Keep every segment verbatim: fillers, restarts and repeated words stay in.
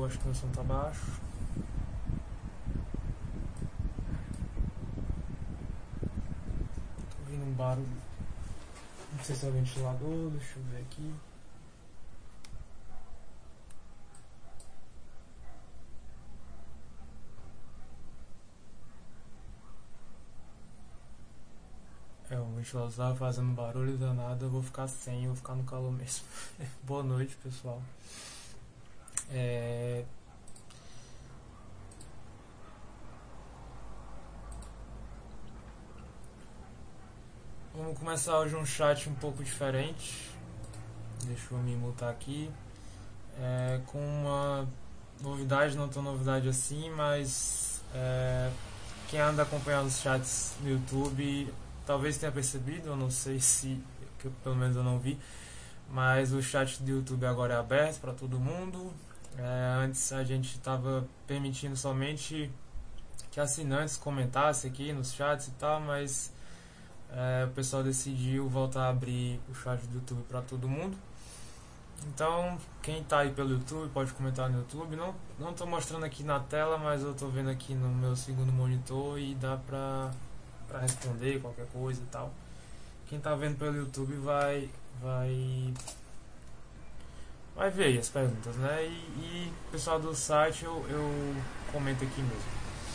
acho que meu som tá baixo. Tô ouvindo um barulho. Não sei se é o ventilador, deixa eu ver aqui. É, o ventilador tava fazendo barulho danado, eu vou ficar sem, eu vou ficar no calor mesmo. Boa noite, pessoal. É... Vamos começar hoje um chat um pouco diferente. Deixa eu me mutar aqui. É, com uma novidade, não tão novidade assim, mas é, quem anda acompanhando os chats no YouTube talvez tenha percebido, eu não sei se, que pelo menos eu não vi, mas o chat do YouTube agora é aberto para todo mundo. É, antes a gente estava permitindo somente que assinantes comentassem aqui nos chats e tal, mas é, o pessoal decidiu voltar a abrir o chat do YouTube para todo mundo. Então, quem está aí pelo YouTube pode comentar no YouTube. Não não estou mostrando aqui na tela, mas eu estou vendo aqui no meu segundo monitor e dá pra, pra responder qualquer coisa e tal. Quem está vendo pelo YouTube vai vai vai ver aí as perguntas, né? E, e o pessoal do site eu, eu comento aqui mesmo.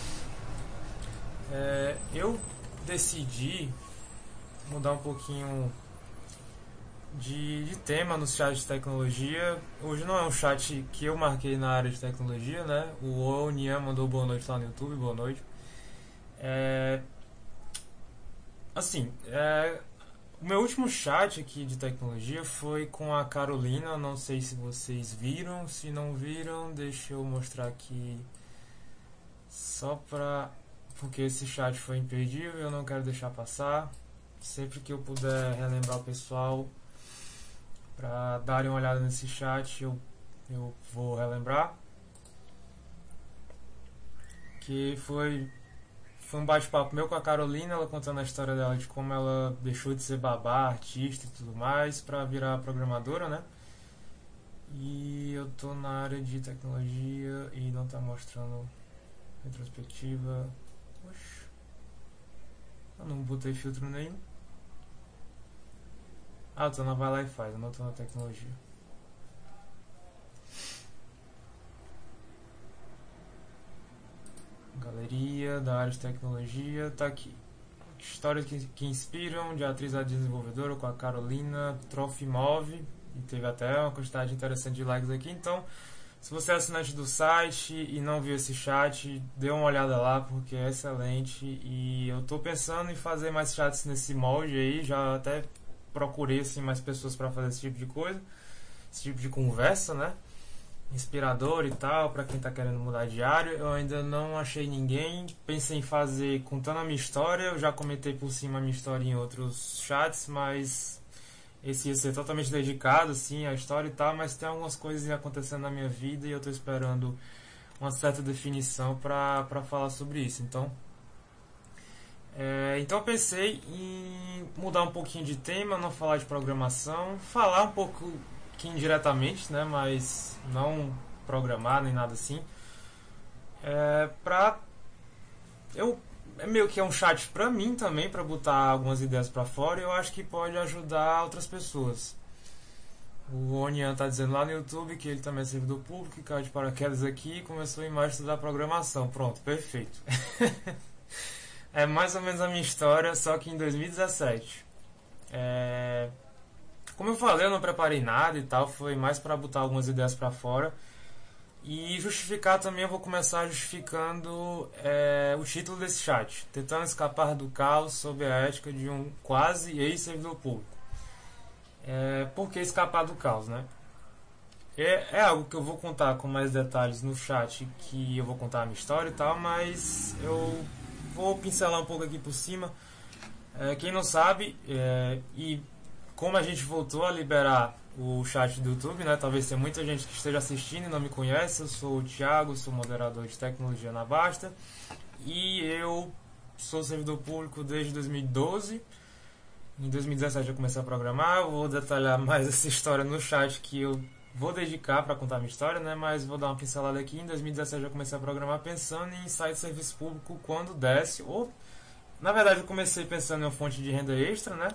É, eu decidi mudar um pouquinho De, de tema no chat de tecnologia. Hoje não é um chat que eu marquei na área de tecnologia, né? O Onian mandou boa noite lá no YouTube, boa noite. É, assim, é, o meu último chat aqui de tecnologia foi com a Carolina. Não sei se vocês viram. Se não viram, deixa eu mostrar aqui só pra. Porque esse chat foi imperdível, eu não quero deixar passar. Sempre que eu puder relembrar o pessoal para darem uma olhada nesse chat, eu, eu vou relembrar que foi, foi um bate-papo meu com a Carolina, ela contando a história dela de como ela deixou de ser babá, artista e tudo mais para virar programadora, né? E eu tô na área de tecnologia e não tá mostrando retrospectiva. Oxi, eu não botei filtro nenhum. Ah, eu tô na Vai Lá e Faz, eu não tô na tecnologia. Galeria da área de tecnologia, tá aqui. Histórias que, que inspiram, de atriz a desenvolvedora, com a Carolina Trofimov. E teve até uma quantidade interessante de likes aqui. Então, se você é assinante do site e não viu esse chat, dê uma olhada lá, porque é excelente. E eu tô pensando em fazer mais chats nesse molde aí, já até procurei assim, mais pessoas para fazer esse tipo de coisa, esse tipo de conversa, né? Inspirador e tal, para quem tá querendo mudar de área. Eu ainda não achei ninguém. Pensei em fazer contando a minha história. Eu já comentei por cima a minha história em outros chats, mas esse ia ser totalmente dedicado assim à história e tal, mas tem algumas coisas acontecendo na minha vida e eu tô esperando uma certa definição para para falar sobre isso. Então, É, então eu pensei em mudar um pouquinho de tema, não falar de programação, falar um pouco que indiretamente, né, mas não programar nem nada assim. É, pra eu é meio que é um chat pra mim também, pra botar algumas ideias pra fora e eu acho que pode ajudar outras pessoas. O Onian tá dizendo lá no YouTube que ele também é servidor público e caiu de paraquedas aqui e começou em março a estudar programação. Pronto, perfeito. É mais ou menos a minha história, só que em dois mil e dezessete. É... Como eu falei, eu não preparei nada e tal, foi mais para botar algumas ideias para fora. E justificar também, eu vou começar justificando é, o título desse chat: Tentando escapar do caos sob a ética de um quase ex-servidor público. É, por que escapar do caos, né? É, é algo que eu vou contar com mais detalhes no chat, que eu vou contar a minha história e tal, mas eu vou pincelar um pouco aqui por cima. É, quem não sabe, é, e como a gente voltou a liberar o chat do YouTube, né? Talvez tenha muita gente que esteja assistindo e não me conhece. Eu sou o Thiago, sou moderador de tecnologia na Basta e eu sou servidor público desde dois mil e doze. Em dois mil e dezessete eu comecei a programar. Eu vou detalhar mais essa história no chat que eu vou dedicar para contar minha história, né? Mas vou dar uma pincelada aqui. Em dois mil e dezessete eu comecei a programar pensando em sair do serviço público quando desse. Ou, na verdade, eu comecei pensando em uma fonte de renda extra, né?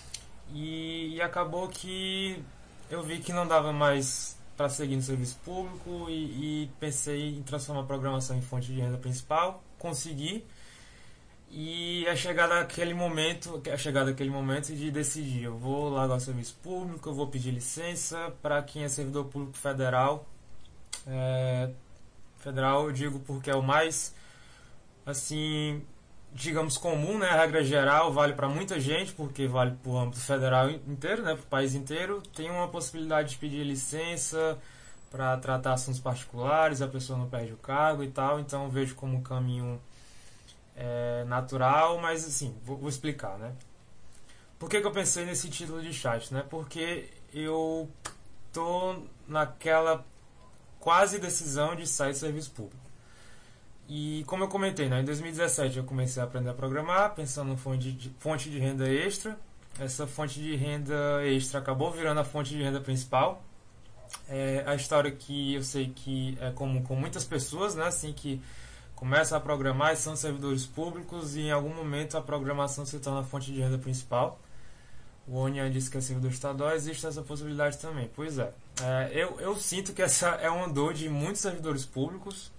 E, e acabou que eu vi que não dava mais para seguir no serviço público e, e pensei em transformar a programação em fonte de renda principal. Consegui. E é chegado aquele momento, é chegado aquele momento de decidir, eu vou largar o serviço público, eu vou pedir licença para quem é servidor público federal. É, federal eu digo porque é o mais, assim, digamos comum, né? A regra geral vale para muita gente, porque vale para o âmbito federal inteiro, né? Para o país inteiro. Tem uma possibilidade de pedir licença para tratar assuntos particulares, a pessoa não perde o cargo e tal, então eu vejo como um caminho É natural, mas assim, vou, vou explicar, né? Por que, que eu pensei nesse título de chat, né? Porque eu tô naquela quase decisão de sair do serviço público. E como eu comentei, né? Em dois mil e dezessete eu comecei a aprender a programar, pensando em fonte de, fonte de renda extra. Essa fonte de renda extra acabou virando a fonte de renda principal. É a história que eu sei que é comum com muitas pessoas, né? Assim que começam a programar e são servidores públicos e em algum momento a programação se torna a fonte de renda principal. O Onian disse que é servidor estadual, existe essa possibilidade também. Pois é, é eu, eu sinto que essa é uma dor de muitos servidores públicos,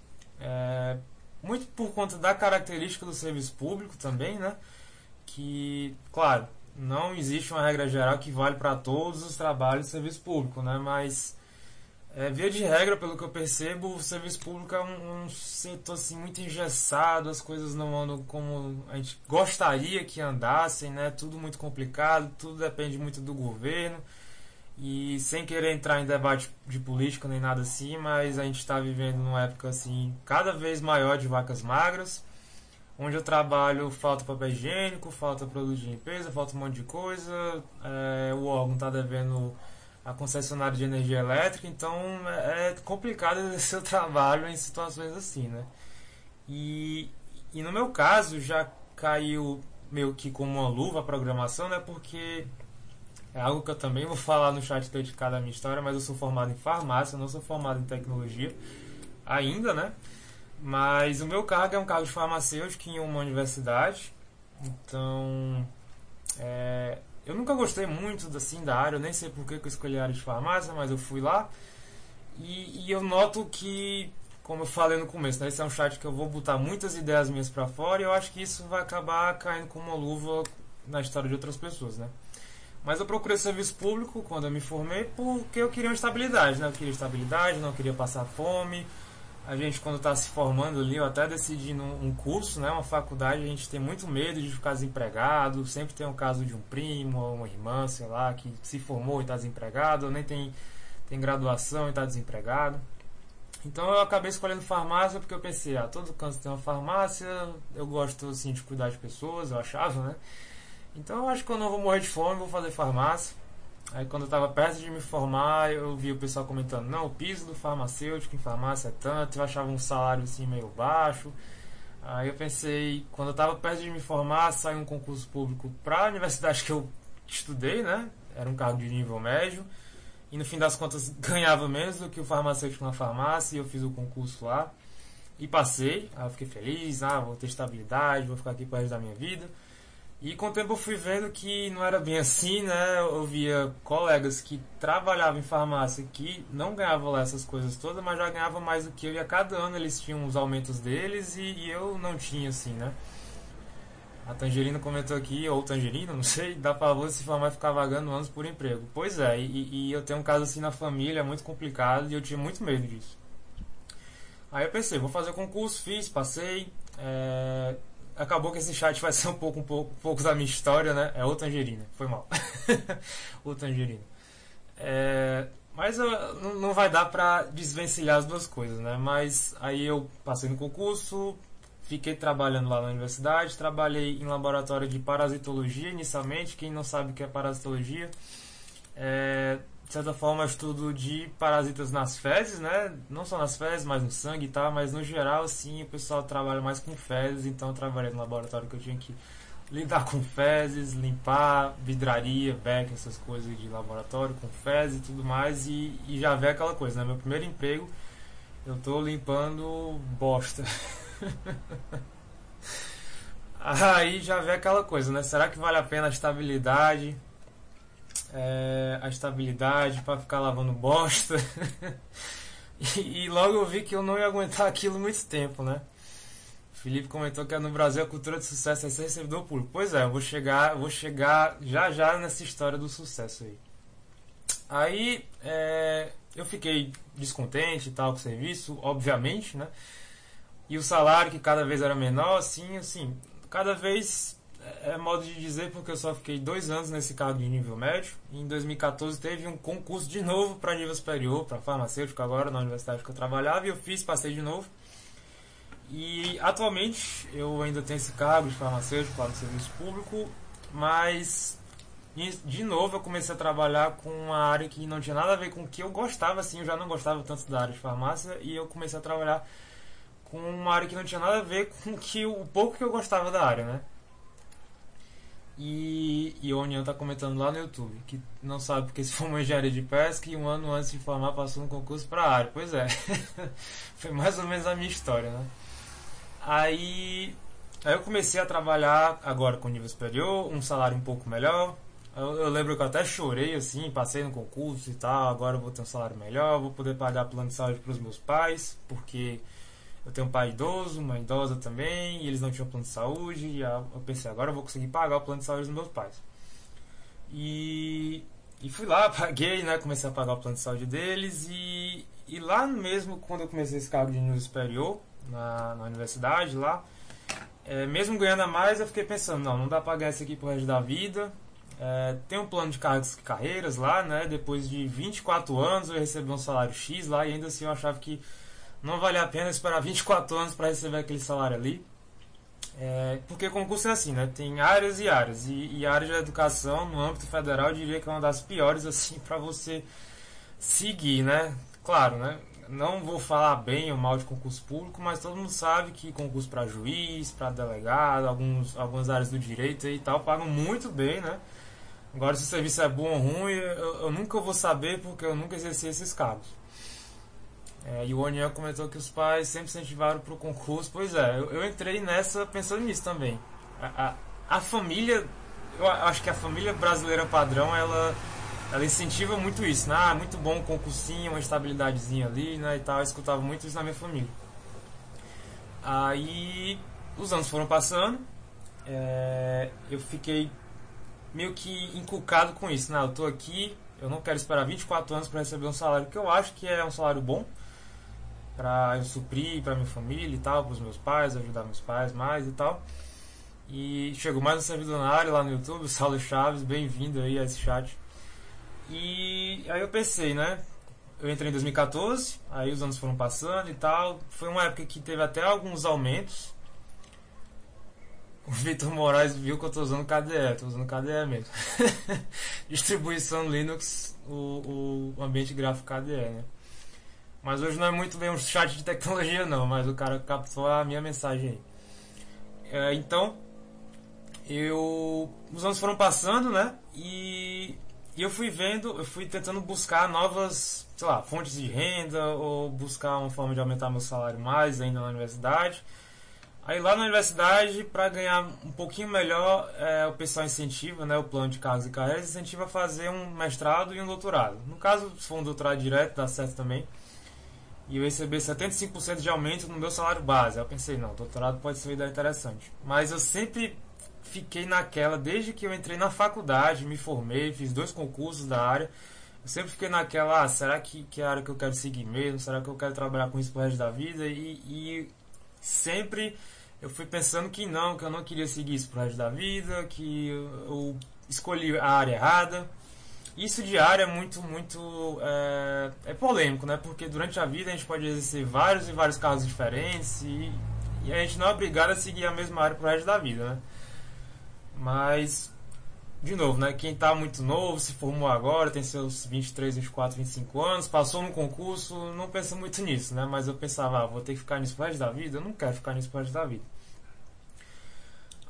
é, muito por conta da característica do serviço público também, né? Que, claro, não existe uma regra geral que vale para todos os trabalhos de serviço público, né? Mas É, via de regra, pelo que eu percebo, o serviço público é um, um setor assim, muito engessado, as coisas não andam como a gente gostaria que andassem, né? Tudo muito complicado, tudo depende muito do governo. E sem querer entrar em debate de política nem nada assim, mas a gente está vivendo numa época assim, cada vez maior de vacas magras. Onde eu trabalho falta papel higiênico, falta produto de limpeza, falta um monte de coisa, é, o órgão está devendo a concessionária de energia elétrica, então é complicado exercer o trabalho em situações assim, né? E, e no meu caso já caiu meio que como uma luva a programação, né? Porque é algo que eu também vou falar no chat dedicado à minha história, mas eu sou formado em farmácia, eu não sou formado em tecnologia ainda, né? Mas o meu cargo é um cargo de farmacêutico em uma universidade, então é, eu nunca gostei muito assim, da área, eu nem sei por que eu escolhi a área de farmácia, mas eu fui lá e, e eu noto que, como eu falei no começo, né, esse é um chat que eu vou botar muitas ideias minhas pra fora e eu acho que isso vai acabar caindo como uma luva na história de outras pessoas, né? Mas eu procurei serviço público quando eu me formei porque eu queria uma estabilidade, né? Eu queria estabilidade, não queria passar fome. A gente, quando está se formando ali, eu até decidi num um curso, né, uma faculdade, a gente tem muito medo de ficar desempregado. Sempre tem um caso de um primo ou uma irmã, sei lá, que se formou e está desempregado, ou nem tem, tem graduação e está desempregado. Então eu acabei escolhendo farmácia porque eu pensei, ah, todo canto tem uma farmácia, eu gosto assim, de cuidar de pessoas, eu achava, né? Então eu acho que eu não vou morrer de fome, vou fazer farmácia. Aí quando eu estava perto de me formar, eu vi o pessoal comentando, não, o piso do farmacêutico em farmácia é tanto, eu achava um salário assim meio baixo. Aí eu pensei, quando eu estava perto de me formar, saiu um concurso público para a universidade que eu estudei, né? Era um cargo de nível médio. E no fim das contas ganhava menos do que o farmacêutico na farmácia, e eu fiz o concurso lá. E passei, aí eu fiquei feliz, ah, vou ter estabilidade, vou ficar aqui pro resto da minha vida. E com o tempo eu fui vendo que não era bem assim, né? Eu via colegas que trabalhavam em farmácia que não ganhavam lá essas coisas todas, mas já ganhavam mais do que eu. E a cada ano eles tinham os aumentos deles e, e eu não tinha, assim, né? A Tangerina comentou aqui, ou Tangerina, não sei, dá pra você se formar e ficar vagando anos por emprego. Pois é, e, e eu tenho um caso assim na família, muito complicado, e eu tinha muito medo disso. Aí eu pensei, vou fazer o concurso, fiz, passei, é... acabou que esse chat vai ser um pouco, um pouco, um pouco da minha história, né? É o Tangerina, foi mal. O Tangerina. É, mas eu, não não vai dar pra desvencilhar as duas coisas, né? Mas aí eu passei no concurso, fiquei trabalhando lá na universidade, trabalhei em laboratório de parasitologia inicialmente. Quem não sabe o que é parasitologia, é, de certa forma, é estudo de parasitas nas fezes, né? Não só nas fezes, mas no sangue e tal, mas no geral, sim, o pessoal trabalha mais com fezes, então eu trabalhei no laboratório que eu tinha que lidar com fezes, limpar vidraria, beck, essas coisas de laboratório com fezes e tudo mais, e, e já vê aquela coisa, né? Meu primeiro emprego, eu tô limpando bosta. Aí já vê aquela coisa, né? Será que vale a pena a estabilidade? É, a estabilidade para ficar lavando bosta? e, e logo eu vi que eu não ia aguentar aquilo muito tempo, né? O Felipe comentou que no Brasil a cultura de sucesso é ser servidor público. Pois é, eu vou chegar, eu vou chegar já já nessa história do sucesso aí. Aí é, eu fiquei descontente e tal com o serviço, obviamente, né? E o salário que cada vez era menor, assim, assim, cada vez é modo de dizer porque eu só fiquei dois anos nesse cargo de nível médio. E em dois mil e quatorze teve um concurso de novo para nível superior, para farmacêutico agora na universidade que eu trabalhava, e eu fiz, passei de novo. E atualmente eu ainda tenho esse cargo de farmacêutico lá no serviço público, mas de novo eu comecei a trabalhar com uma área que não tinha nada a ver com o que eu gostava, assim, eu já não gostava tanto da área de farmácia, e eu comecei a trabalhar com uma área que não tinha nada a ver com o, que, o pouco que eu gostava da área, né? E, e o Onion tá comentando lá no YouTube que não sabe porque se formou em engenharia de pesca e um ano antes de formar passou no concurso para a área. Pois é, foi mais ou menos a minha história, né? Aí, aí eu comecei a trabalhar agora com nível superior, um salário um pouco melhor. Eu, eu lembro que eu até chorei assim, passei no concurso e tal, agora eu vou ter um salário melhor, vou poder pagar plano de saúde para os meus pais, porque eu tenho um pai idoso, uma idosa também, e eles não tinham plano de saúde, e eu pensei, agora eu vou conseguir pagar o plano de saúde dos meus pais. E, e fui lá, paguei, né, comecei a pagar o plano de saúde deles, e, e lá mesmo, quando eu comecei esse cargo de nível superior, na, na universidade lá, é, mesmo ganhando a mais, eu fiquei pensando, não, não dá pra pagar isso aqui pro resto da vida. É, tem um plano de cargos e carreiras lá, né, depois de vinte e quatro anos eu recebi um salário X lá, e ainda assim eu achava que não vale a pena esperar vinte e quatro anos para receber aquele salário ali. É, porque concurso é assim, né? Tem áreas e áreas. E, e a área de educação, no âmbito federal, eu diria que é uma das piores, assim, para você seguir, né? Claro, né? Não vou falar bem ou mal de concurso público, mas todo mundo sabe que concurso para juiz, para delegado, alguns, algumas áreas do direito e tal, pagam muito bem, né? Agora, se o serviço é bom ou ruim, eu, eu nunca vou saber porque eu nunca exerci esses cargos. É, e o Oniel comentou que os pais sempre incentivaram para o concurso. Pois é, eu, eu entrei nessa pensando nisso também. A, a, a família, eu acho que a família brasileira padrão, ela, ela incentiva muito isso, né? Ah, muito bom um concursinho, uma estabilidadezinha ali, né, e tal. Eu escutava muito isso na minha família. Aí os anos foram passando, é, eu fiquei meio que encucado com isso, né? Eu tô aqui, eu não quero esperar vinte e quatro anos para receber um salário que eu acho que é um salário bom, pra eu suprir pra minha família e tal, pros meus pais, ajudar meus pais mais e tal. E chegou mais um servidor na área lá no YouTube, o Saulo Chaves, bem-vindo aí a esse chat. E aí eu pensei, né? Eu entrei em dois mil e quatorze, aí os anos foram passando e tal. Foi uma época que teve até alguns aumentos. O Vitor Moraes viu que eu tô usando K D E, tô usando K D E mesmo. Distribuição Linux, o, o ambiente gráfico K D E, né? Mas hoje não é muito bem um chat de tecnologia não, mas o cara captou a minha mensagem aí. É, então, eu, os anos foram passando, né? E, e eu fui vendo, eu fui tentando buscar novas, sei lá, fontes de renda ou buscar uma forma de aumentar meu salário mais ainda na universidade. Aí lá na universidade, para ganhar um pouquinho melhor, é, o pessoal incentiva, né, o plano de cargos e carreiras, incentiva a fazer um mestrado e um doutorado. No caso, se for um doutorado direto, dá certo também. E eu recebi setenta e cinco por cento de aumento no meu salário base. Aí eu pensei, não, doutorado pode ser uma ideia interessante. Mas eu sempre fiquei naquela, desde que eu entrei na faculdade, me formei, fiz dois concursos da área. Eu sempre fiquei naquela, ah, será que, que é a área que eu quero seguir mesmo? Será que eu quero trabalhar com isso pro resto da vida? E, e sempre eu fui pensando que não, que eu não queria seguir isso pro resto da vida, que eu, eu escolhi a área errada. Isso de área é muito, muito é, é polêmico, né? Porque durante a vida a gente pode exercer vários e vários cargos diferentes e, e a gente não é obrigado a seguir a mesma área pro resto da vida, né? Mas, de novo, né? Quem tá muito novo, se formou agora, tem seus vinte e três, vinte e quatro, vinte e cinco anos, passou no concurso, não pensa muito nisso, né? Mas eu pensava, ah, vou ter que ficar nisso pro resto da vida? Eu não quero ficar nisso pro resto da vida.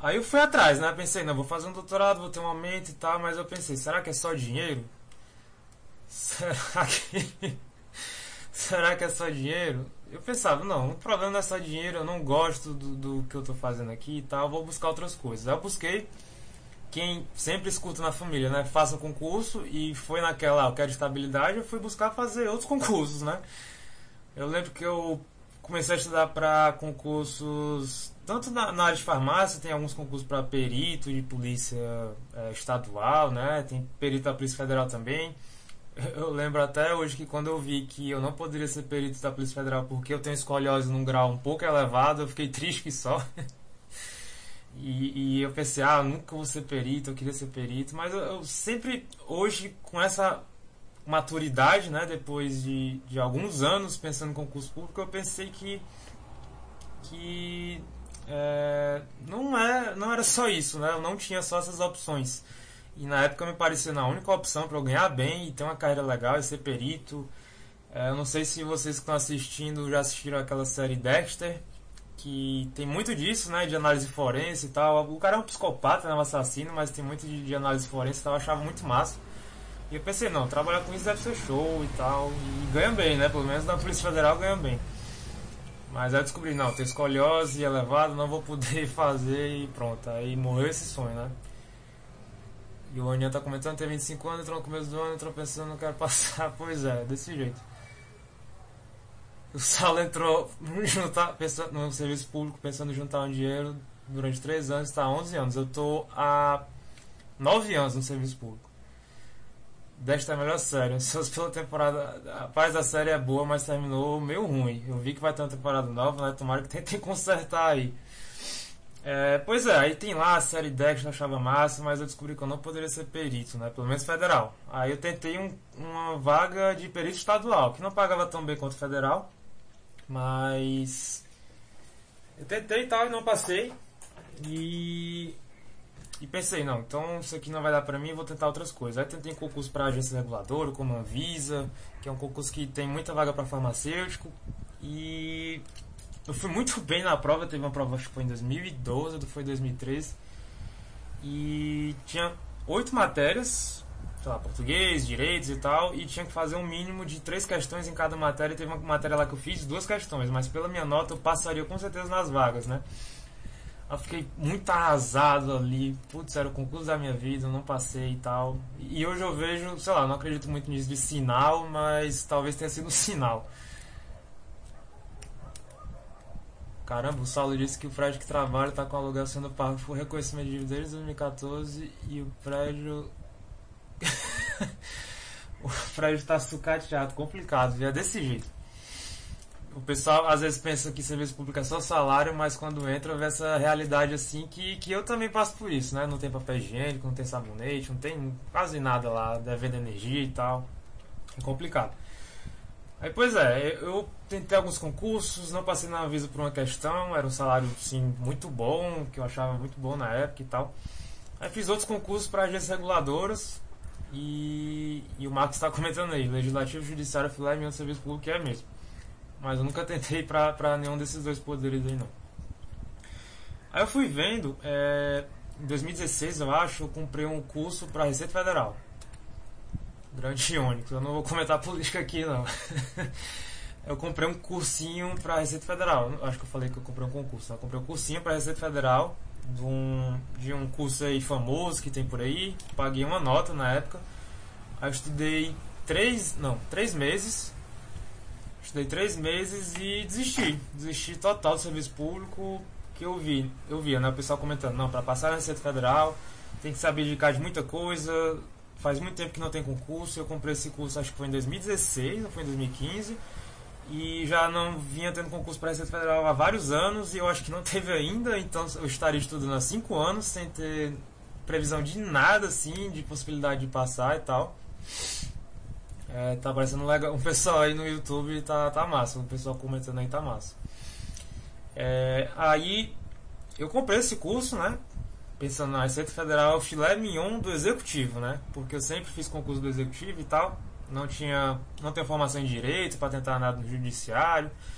Aí eu fui atrás, né? Pensei, não, vou fazer um doutorado, vou ter um aumento e tal, mas eu pensei, será que é só dinheiro? Será que. Será que é só dinheiro? Eu pensava, não, o problema não é só dinheiro, eu não gosto do, do que eu tô fazendo aqui e tal, vou buscar outras coisas. Aí eu busquei quem sempre escuta na família, né? Faça um concurso e foi naquela, ah, eu quero estabilidade, eu fui buscar fazer outros concursos, né? Eu lembro que eu comecei a estudar para concursos, tanto na, na área de farmácia, tem alguns concursos para perito de polícia é, estadual, né? Tem perito da Polícia Federal também. Eu lembro até hoje que quando eu vi que eu não poderia ser perito da Polícia Federal porque eu tenho escoliose num grau um pouco elevado, eu fiquei triste que só. E, e eu pensei, ah, nunca vou ser perito, eu queria ser perito, mas eu, eu sempre, hoje, com essa maturidade, né, depois de, de alguns anos pensando em concurso público, eu pensei que, que é, não, é, não era só isso, né, eu não tinha só essas opções. E na época me parecia a única opção para eu ganhar bem e ter uma carreira legal e ser perito. É, eu não sei se vocês que estão assistindo já assistiram aquela série Dexter, que tem muito disso, né, de análise forense e tal. O cara é um psicopata, né, um assassino, mas tem muito de, de análise forense e tal, eu achava muito massa. E eu pensei, não, trabalhar com isso deve ser show e tal, e ganha bem, né, pelo menos na Polícia Federal ganha bem. Mas aí eu descobri, não, tenho escoliose elevada, não vou poder fazer e pronto, aí morreu esse sonho, né. E o Aninha tá comentando, tem vinte e cinco anos, entrou no começo do ano, entrou pensando, não quero passar, pois é, desse jeito. O Saulo entrou no, juntar, pensando, no serviço público pensando em juntar um dinheiro durante três anos, está há onze anos. Eu estou há nove anos no serviço público. Desta é a melhor série. Ansioso pela temporada. A paz da série é boa, mas terminou meio ruim. Eu vi que vai ter uma temporada nova, né? Tomara que tentem consertar aí. É, pois é, aí tem lá a série Dexter, eu achava massa, mas eu descobri que eu não poderia ser perito, né? Pelo menos federal. Aí eu tentei um, uma vaga de perito estadual, que não pagava tão bem quanto federal. Mas eu tentei e tal e não passei. E, e pensei, não, então isso aqui não vai dar pra mim, vou tentar outras coisas. Aí tentei um concurso pra agência reguladora, como a Anvisa, que é um concurso que tem muita vaga pra farmacêutico. E eu fui muito bem na prova, teve uma prova, acho que foi em dois mil e doze, ou foi em dois mil e treze. E tinha oito matérias, sei lá, português, direitos e tal, e tinha que fazer um mínimo de três questões em cada matéria. Teve uma matéria lá que eu fiz duas questões, mas pela minha nota eu passaria com certeza nas vagas, né? Eu fiquei muito arrasado ali, putz, era o concurso da minha vida, eu não passei e tal. E hoje eu vejo, sei lá, não acredito muito nisso de sinal, mas talvez tenha sido um sinal. Caramba, o Saulo disse que o prédio que trabalha está com aluguel sendo pago por reconhecimento de dívida desde dois mil e quatorze e o prédio... o prédio está sucateado, complicado, é desse jeito. O pessoal às vezes pensa que serviço público é só salário, mas quando entra vê essa realidade assim, que, que eu também passo por isso, né? Não tem papel higiênico, não tem sabonete, não tem quase nada lá, devendo energia e tal. É complicado. Aí, pois é, eu tentei alguns concursos, não passei na Anvisa por uma questão, era um salário, sim, muito bom, que eu achava muito bom na época e tal. Aí fiz outros concursos para agências reguladoras e, e o Marcos está comentando aí, Legislativo, Judiciário, Filé e meu serviço público, que é mesmo. Mas eu nunca tentei pra, pra nenhum desses dois poderes aí, não. Aí eu fui vendo, é, em dois mil e dezesseis, eu acho, eu comprei um curso pra Receita Federal. Grande Ônix, eu não vou comentar política aqui, não. Eu comprei um cursinho pra Receita Federal. Acho que eu falei que eu comprei um concurso. Eu comprei um cursinho pra Receita Federal de um, de um curso aí famoso que tem por aí. Paguei uma nota na época. Aí eu estudei três, não, três meses. Estudei três meses e desisti. Desisti total do serviço público que eu vi. Eu via, né? O pessoal comentando, não, para passar na Receita Federal tem que se abdicar de muita coisa. Faz muito tempo que não tem concurso. Eu comprei esse curso, acho que foi em dois mil e dezesseis ou foi em dois mil e quinze. E já não vinha tendo concurso para a Receita Federal há vários anos. E eu acho que não teve ainda. Então eu estaria estudando há cinco anos sem ter previsão de nada, assim, de possibilidade de passar e tal. É, tá parecendo legal. Um pessoal aí no YouTube tá, tá massa. O pessoal comentando aí tá massa. É, aí eu comprei esse curso, né? Pensando na Receita Federal, filé mignon do executivo, né? Porque eu sempre fiz concurso do executivo e tal. Não tinha, não tenho formação em direito para tentar nada no judiciário.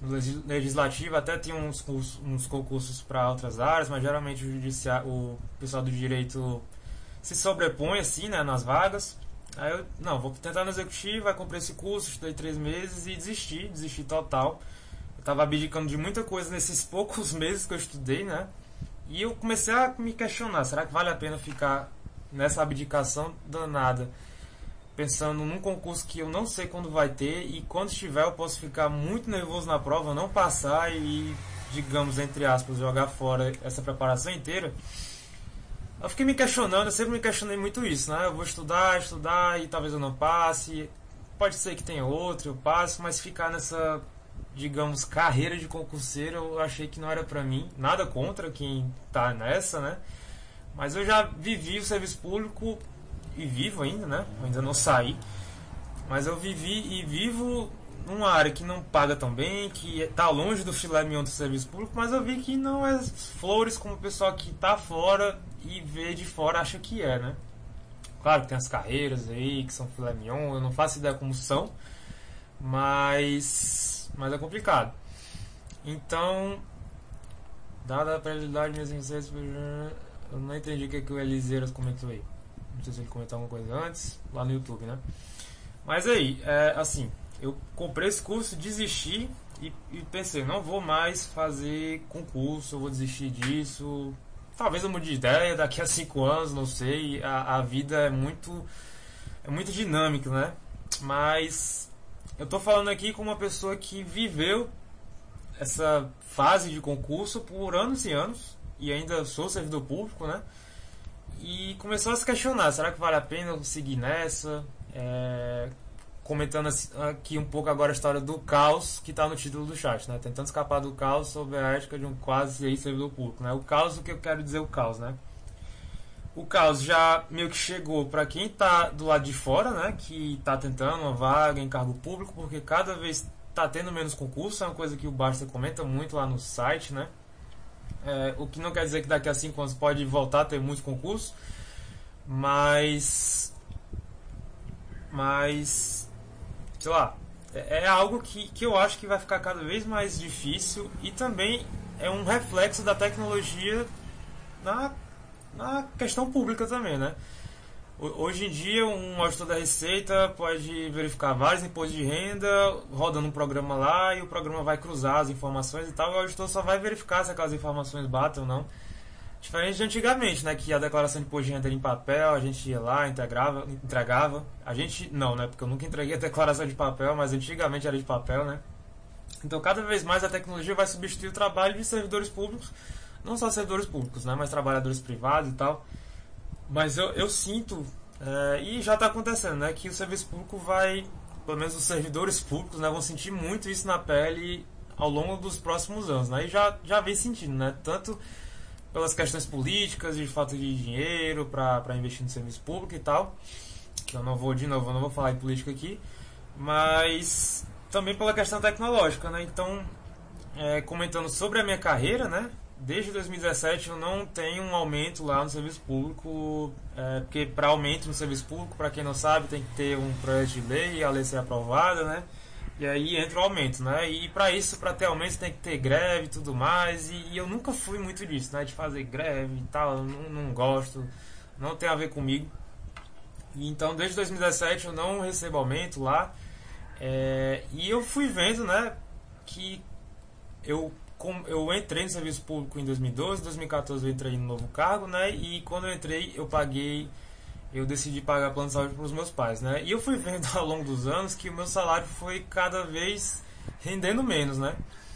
no legislativo até tinha uns, cursos, uns concursos para outras áreas, mas geralmente o, judiciário, o pessoal do direito se sobrepõe assim, né, nas vagas. Aí eu, não, vou tentar no executivo, aí comprei esse curso, estudei três meses e desisti, desisti total. Eu tava abdicando de muita coisa nesses poucos meses que eu estudei, né? E eu comecei a me questionar, será que vale a pena ficar nessa abdicação danada, pensando num concurso que eu não sei quando vai ter, e quando estiver eu posso ficar muito nervoso na prova, não passar e, digamos, entre aspas, jogar fora essa preparação inteira. Eu fiquei me questionando, eu sempre me questionei muito isso, né? Eu vou estudar, estudar e talvez eu não passe, pode ser que tenha outro, eu passo, mas ficar nessa, digamos, carreira de concurseiro eu achei que não era pra mim. Nada contra quem tá nessa, né? Mas eu já vivi o serviço público e vivo ainda, né? Eu ainda não saí. Mas eu vivi e vivo numa área que não paga tão bem, que tá longe do filé mignon do serviço público, mas eu vi que não é flores como o pessoal que tá fora e vê de fora acha que é, né? Claro que tem as carreiras aí que são filé mignon, eu não faço ideia como são, mas, mas é complicado. Então, dada a prioridade minhas iniciais, eu não entendi o que, que o Eliseiras comentou aí. Não sei se ele comentou alguma coisa antes, lá no YouTube, né? Mas aí, é, assim, eu comprei esse curso, desisti e, e pensei, não vou mais fazer concurso, eu vou desistir disso. Talvez eu mude de ideia daqui a cinco anos, não sei. A, a vida é muito, é muito dinâmica, né? Mas eu tô falando aqui com uma pessoa que viveu essa fase de concurso por anos e anos, e ainda sou servidor público, né? E começou a se questionar, será que vale a pena eu seguir nessa? É, comentando aqui um pouco agora a história do caos que está no título do chat, né? Tentando escapar do caos sobre a ética de um quase servidor público, né? O caos, o que eu quero dizer o caos, né? O caos já meio que chegou para quem está do lado de fora, né? Que está tentando uma vaga em cargo público, porque cada vez está tendo menos concurso, é uma coisa que o Basta comenta muito lá no site, né? É, o que não quer dizer que daqui a cinco anos pode voltar a ter muitos concursos, mas mas sei lá, é, é algo que, que eu acho que vai ficar cada vez mais difícil, e também é um reflexo da tecnologia na, na questão pública também, né? Hoje em dia, um auditor da Receita pode verificar vários impostos de renda rodando um programa lá, e o programa vai cruzar as informações e tal, e o auditor só vai verificar se aquelas informações batem ou não. Diferente de antigamente, né, que a declaração de imposto de renda era em papel, a gente ia lá, integrava, entregava. A gente, não, né, porque eu nunca entreguei a declaração de papel, mas antigamente era de papel, né. Então, cada vez mais a tecnologia vai substituir o trabalho de servidores públicos, não só servidores públicos, né, mas trabalhadores privados e tal. Mas eu, eu sinto, é, e já está acontecendo, né, que o serviço público vai, pelo menos os servidores públicos, né, vão sentir muito isso na pele ao longo dos próximos anos, né, e já, já vem sentindo, né, tanto pelas questões políticas, de falta de dinheiro para investir no serviço público e tal, que eu não vou, de novo, eu não vou falar em política aqui, mas também pela questão tecnológica, né, então, é, comentando sobre a minha carreira, né, desde dois mil e dezessete eu não tenho um aumento lá no serviço público, é, porque para aumento no serviço público, para quem não sabe, tem que ter um projeto de lei, a lei ser aprovada, né? E aí entra o aumento, né? E para isso, para ter aumento, tem que ter greve e tudo mais, e, e eu nunca fui muito disso, né? De fazer greve e tal, eu não, não gosto, não tem a ver comigo. E então, desde dois mil e dezessete eu não recebo aumento lá, é, e eu fui vendo, né, que eu eu entrei no serviço público em dois mil e doze, em dois mil e quatorze eu entrei no novo cargo, né? E quando eu entrei, eu paguei, eu decidi pagar plano de saúde para os meus pais, né? E eu fui vendo ao longo dos anos que o meu salário foi cada vez rendendo menos, né?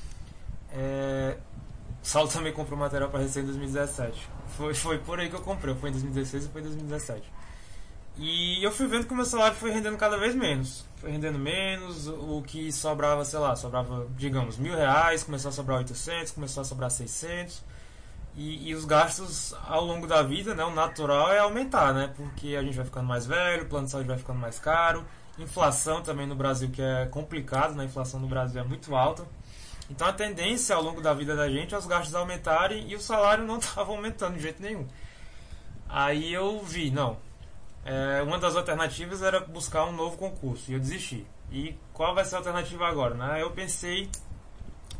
É, o Saulo também comprou material para receber em dois mil e dezessete. Foi, foi por aí que eu comprei, foi em dois mil e dezesseis e foi em dois mil e dezessete. E eu fui vendo que o meu salário foi rendendo cada vez menos. Foi rendendo menos, o que sobrava, sei lá, sobrava, digamos, mil reais, começou a sobrar oitocentos, começou a sobrar seiscentos. E, e os gastos ao longo da vida, né, o natural é aumentar, né? Porque a gente vai ficando mais velho, o plano de saúde vai ficando mais caro. Inflação também no Brasil, que é complicado, né? A inflação no Brasil é muito alta. Então a tendência ao longo da vida da gente é os gastos aumentarem e o salário não estava aumentando de jeito nenhum. Aí eu vi, não... É, uma das alternativas era buscar um novo concurso e eu desisti. E qual vai ser a alternativa agora, né? Eu pensei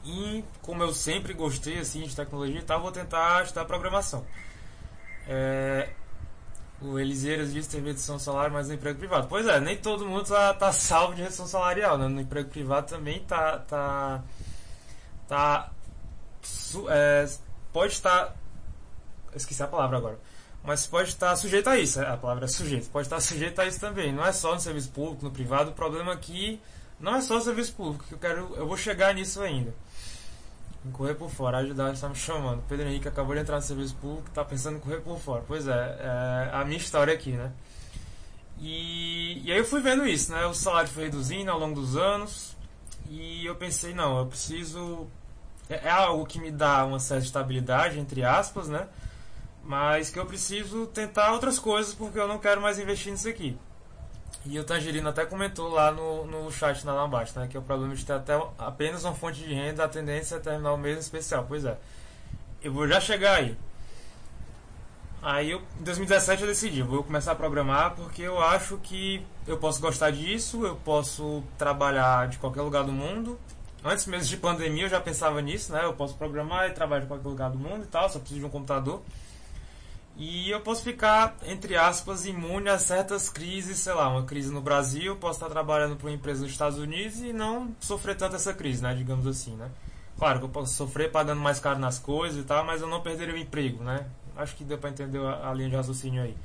E como eu sempre gostei assim de tecnologia e tal, vou tentar estudar programação. É, o Eliseiras diz que teve redução salário, mas no emprego privado. Pois é, nem todo mundo tá, tá salvo de redução salarial, né? No emprego privado também tá, tá, tá é, pode estar, esqueci a palavra agora, mas pode estar sujeito a isso. A palavra é sujeito, pode estar sujeito a isso também. Não é só no serviço público, no privado. O problema aqui não é só o serviço público, que eu quero, eu vou chegar nisso ainda. Correr por fora, a ajudar está me chamando. Pedro Henrique acabou de entrar no serviço público, está pensando em correr por fora. Pois é, é a minha história aqui, né? E, e aí eu fui vendo isso, né? O salário foi reduzindo ao longo dos anos e eu pensei, não, eu preciso... É, é algo que me dá uma certa estabilidade, entre aspas, né? Mas que eu preciso tentar outras coisas porque eu não quero mais investir nisso aqui. E o Tangerino até comentou lá no, no chat lá embaixo, né? Que é o problema de ter até apenas uma fonte de renda, a tendência é terminar o mês especial. Pois é. Eu vou já chegar aí. Aí eu, em dois mil e dezessete eu decidi, eu vou começar a programar porque eu acho que eu posso gostar disso, eu posso trabalhar de qualquer lugar do mundo. Antes mesmo de pandemia eu já pensava nisso, né? Eu posso programar e trabalhar de qualquer lugar do mundo e tal, só preciso de um computador. E eu posso ficar, entre aspas, imune a certas crises, sei lá, uma crise no Brasil, eu posso estar trabalhando para uma empresa nos Estados Unidos e não sofrer tanto essa crise, né, digamos assim, né. Claro que eu posso sofrer pagando mais caro nas coisas e tal, mas eu não perderia o emprego, né. Acho que deu para entender a, a linha de raciocínio aí.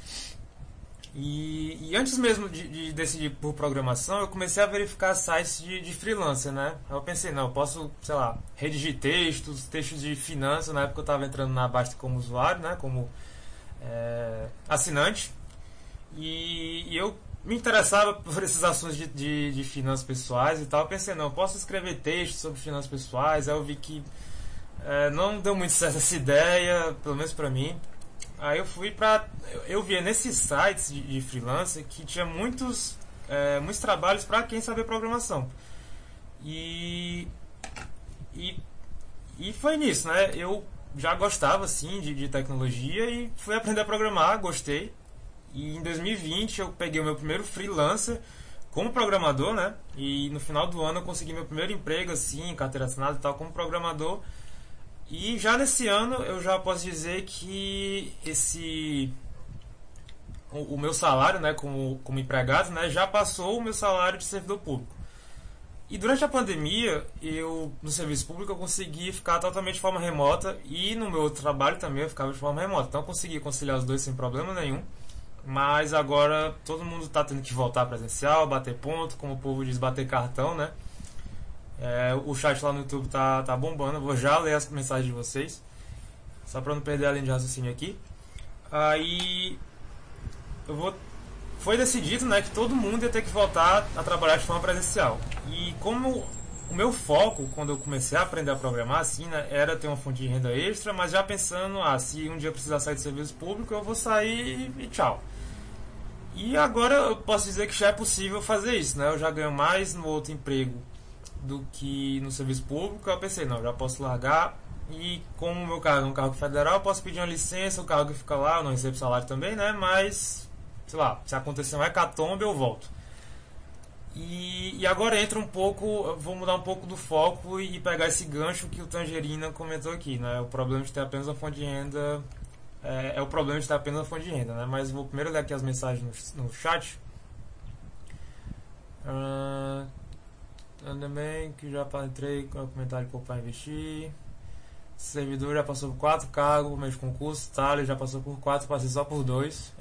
E, e antes mesmo de, de decidir por programação, eu comecei a verificar sites de, de freelancer, né. Aí eu pensei, não, eu posso, sei lá, redigir textos, textos de finanças, na época eu estava entrando na Basta como usuário, né, como É, assinante e, e eu me interessava por esses assuntos de, de, de finanças pessoais e tal. Eu pensei, não, eu posso escrever textos sobre finanças pessoais. Aí eu vi que é, não deu muito certo essa ideia, pelo menos pra mim. Aí eu fui pra. Eu, eu via nesses sites de, de freelancer que tinha muitos, é, muitos trabalhos para quem sabia programação. E, e, e foi nisso, né? Eu já gostava assim de, de tecnologia e fui aprender a programar, gostei. E em dois mil e vinte eu peguei o meu primeiro freelancer como programador, né? E no final do ano eu consegui meu primeiro emprego assim, carteira assinada e tal, como programador. E já nesse ano eu já posso dizer que esse o, o meu salário, né, como, como empregado, né, já passou o meu salário de servidor público. E durante a pandemia, eu no serviço público eu consegui ficar totalmente de forma remota e no meu outro trabalho também eu ficava de forma remota. Então eu consegui conciliar os dois sem problema nenhum. Mas agora todo mundo está tendo que voltar presencial, bater ponto, como o povo diz, bater cartão, né? É, o chat lá no YouTube tá, tá bombando, eu vou já ler as mensagens de vocês, só para não perder a linha de raciocínio aqui. Aí eu vou foi decidido, né, que todo mundo ia ter que voltar a trabalhar de forma presencial. E como o meu foco, quando eu comecei a aprender a programar, assim, né, era ter uma fonte de renda extra, mas já pensando, ah, se um dia eu precisar sair do serviço público, eu vou sair e tchau. E agora eu posso dizer que já é possível fazer isso, né? Eu já ganho mais no outro emprego do que no serviço público. Eu pensei, não, já posso largar. E como o meu cargo é um cargo federal, eu posso pedir uma licença, o cargo fica lá, eu não recebo salário também, né? Mas sei lá, se acontecer um hecatombe eu volto. E, e agora entra um pouco, vou mudar um pouco do foco e pegar esse gancho que o Tangerina comentou aqui, né? O problema de ter apenas uma fonte de renda é, é o problema de ter apenas uma fonte de renda, né? Mas vou primeiro ler aqui as mensagens no, no chat. Uh, também que já entrei com o comentário pouco para investir. Servidor já passou por quatro cargos, mês de concurso, Thales já passou por quatro, passei só por dois.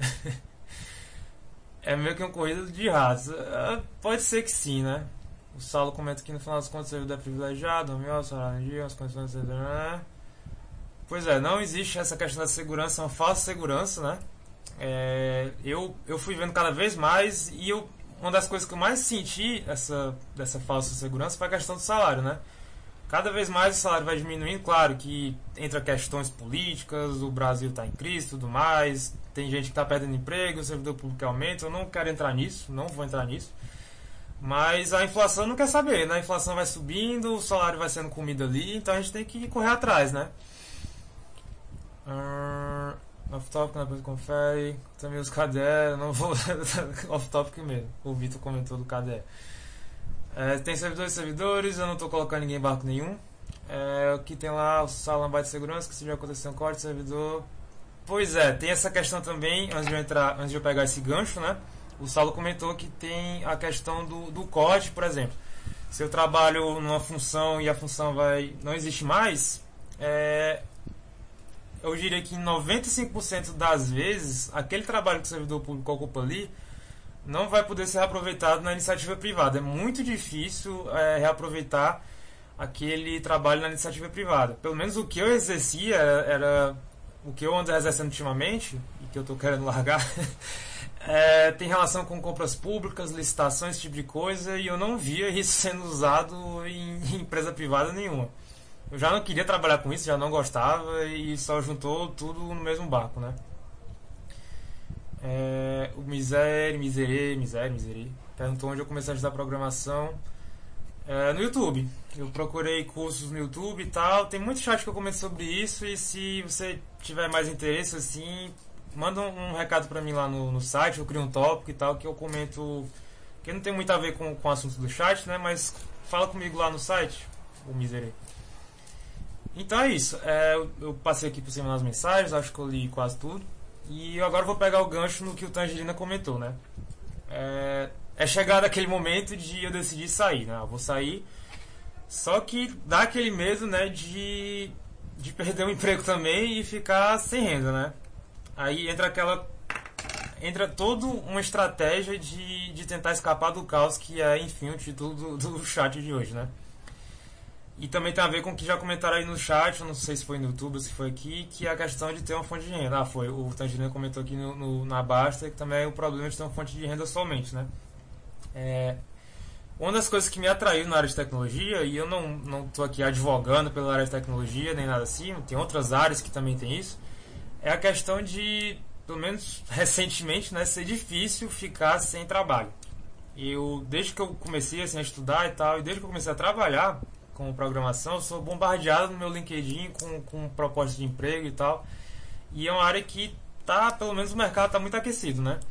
É meio que uma corrida de ratos. Uh, pode ser que sim, né? O Saulo comenta que no final das contas o servidor é privilegiado, melhor, salário em dia, as condições de servidor, né? Pois é, não existe essa questão da segurança, é uma falsa segurança, né? É, eu, eu fui vendo cada vez mais e eu, uma das coisas que eu mais senti essa, dessa falsa segurança foi a questão do salário, né? Cada vez mais o salário vai diminuindo, claro que entra questões políticas, o Brasil está em crise e tudo mais, tem gente que está perdendo emprego, o servidor público aumenta, eu não quero entrar nisso, não vou entrar nisso. Mas a inflação não quer saber, né? A inflação vai subindo, o salário vai sendo comido ali, então a gente tem que correr atrás, né? Uh, off-topic, depois confere, também os K D E, não vou off-topic mesmo, o Vitor comentou do K D E. É, tem servidores e servidores, eu não estou colocando ninguém em barco nenhum. É, o que tem lá, o salão de segurança, que se já aconteceu um corte, servidor. Pois é, tem essa questão também, antes de eu entrar, antes de eu pegar esse gancho, né? O Saulo comentou que tem a questão do, do corte, por exemplo. Se eu trabalho numa função e a função vai não existe mais, é, eu diria que em noventa e cinco por cento das vezes, aquele trabalho que o servidor público ocupa ali não vai poder ser reaproveitado na iniciativa privada. É muito difícil é, reaproveitar aquele trabalho na iniciativa privada. Pelo menos o que eu exercia era, era o que eu ando exercendo ultimamente, e que eu estou querendo largar, é, tem relação com compras públicas, licitações, esse tipo de coisa, e eu não via isso sendo usado em, em empresa privada nenhuma. Eu já não queria trabalhar com isso, já não gostava, e só juntou tudo no mesmo barco, né? É, o Miséria, Miserê, Miséria, Miserê perguntou onde eu comecei a estudar programação. É, no YouTube. Eu procurei cursos no YouTube e tal. Tem muito chat que eu comento sobre isso. E se você tiver mais interesse, assim, manda um, um recado pra mim lá no, no site. Eu crio um tópico e tal que eu comento. Que não tem muito a ver com, com o assunto do chat, né? Mas fala comigo lá no site, o Miserê. Então é isso. É, eu, eu passei aqui por cima das mensagens. Acho que eu li quase tudo. E eu agora vou pegar o gancho no que o Tangerina comentou, né? É, é chegado aquele momento de eu decidir sair, né? Eu vou sair. Só que dá aquele medo, né? De, de perder o emprego também e ficar sem renda, né? Aí entra aquela... Entra toda uma estratégia de, de tentar escapar do caos que é, enfim, o título do, do chat de hoje, né? E também tem a ver com o que já comentaram aí no chat, eu não sei se foi no YouTube ou se foi aqui, que é a questão de ter uma fonte de renda. Ah, foi, o Tangerina comentou aqui no, no, na Basta, que também é o problema de ter uma fonte de renda somente, né? É, uma das coisas que me atraiu na área de tecnologia, e eu não não estou aqui advogando pela área de tecnologia, nem nada assim, tem outras áreas que também tem isso, é a questão de, pelo menos recentemente, né, ser difícil ficar sem trabalho. Eu, desde que eu comecei assim, a estudar e tal, e desde que eu comecei a trabalhar com programação, eu sou bombardeado no meu LinkedIn com, com propostas de emprego e tal. E é uma área que tá, pelo menos o mercado está muito aquecido, né?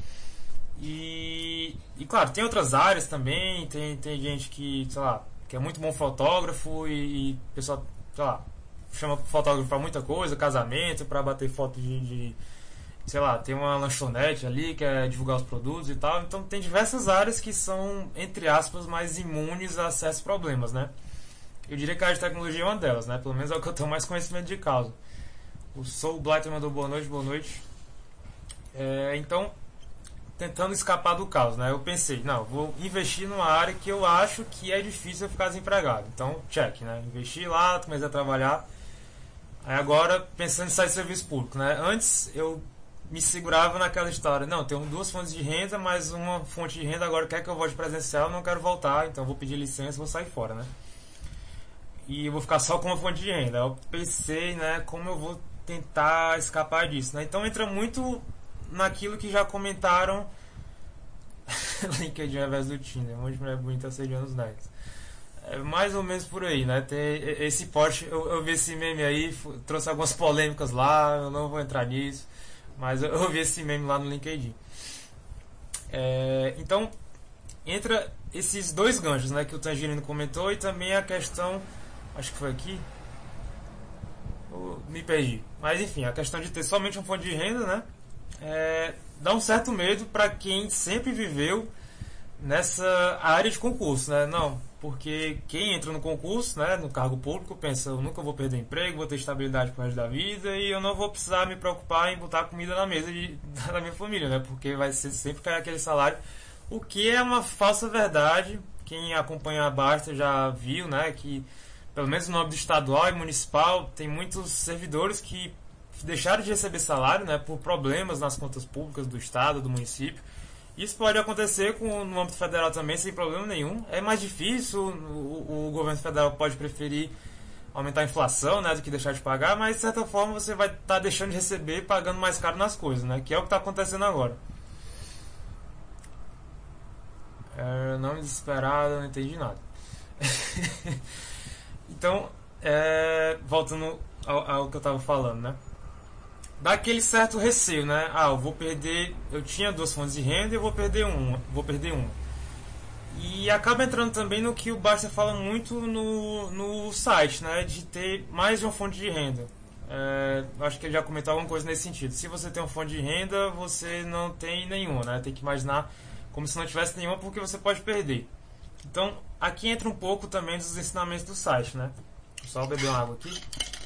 E, e claro, tem outras áreas também, tem, tem gente que, sei lá, que é muito bom fotógrafo e, e pessoal, sei lá, chama fotógrafo para muita coisa, casamento, para bater foto de, de, sei lá, tem uma lanchonete ali que é divulgar os produtos e tal. Então tem diversas áreas que são, entre aspas, mais imunes a certos problemas, né? Eu diria que a área de tecnologia é uma delas, né? Pelo menos é o que eu tenho mais conhecimento de causa. O Soul Blatter mandou boa noite, boa noite. É, então, tentando escapar do caos, né? Eu pensei, não, vou investir numa área que eu acho que é difícil eu ficar desempregado. Então, check, né? Investi lá, comecei a trabalhar. Aí agora, pensando em sair de serviço público, né? Antes, eu me segurava naquela história. Não, tenho duas fontes de renda, mas uma fonte de renda agora quer que eu volte presencial, não quero voltar, então vou pedir licença e vou sair fora, né? E eu vou ficar só com uma fonte de renda. Eu pensei, né, como eu vou tentar escapar disso, né? Então entra muito naquilo que já comentaram LinkedIn ao invés do Tinder, um monte de mulher bonita assediando os nerds. É mais ou menos por aí, né? Tem esse post, eu, eu vi esse meme aí, trouxe algumas polêmicas lá, eu não vou entrar nisso, mas eu, eu vi esse meme lá no LinkedIn. É, então, entra esses dois ganchos, né, que o Tangerino comentou, e também a questão, acho que foi aqui, eu me perdi, mas enfim, a questão de ter somente uma fonte de renda, né, é, dá um certo medo para quem sempre viveu nessa área de concurso, né? Não, porque quem entra no concurso, né, no cargo público, pensa, eu nunca vou perder emprego, vou ter estabilidade pro resto da vida e eu não vou precisar me preocupar em botar comida na mesa de, da minha família, né? Porque vai ser sempre cair aquele salário, o que é uma falsa verdade. Quem acompanha a Basta já viu, né, que pelo menos no âmbito estadual e municipal tem muitos servidores que deixaram de receber salário, né, por problemas nas contas públicas do estado, do município. Isso pode acontecer com, no âmbito federal também, sem problema nenhum. É mais difícil, o, o governo federal pode preferir aumentar a inflação, né, do que deixar de pagar, mas de certa forma você vai estar tá deixando de receber pagando mais caro nas coisas, né, que é o que está acontecendo agora. É, não desesperado, não entendi nada. Então, é, voltando ao, ao que eu estava falando, né? Dá aquele certo receio, né? Ah, eu vou perder. Eu tinha duas fontes de renda e eu vou perder uma. Vou perder uma. E acaba entrando também no que o Basta fala muito no, no site, né? De ter mais de uma fonte de renda. É, acho que ele já comentou alguma coisa nesse sentido. Se você tem uma fonte de renda, você não tem nenhuma, né? Tem que imaginar como se não tivesse nenhuma, porque você pode perder. Então, aqui entra um pouco também dos ensinamentos do site, né? Só beber uma água aqui.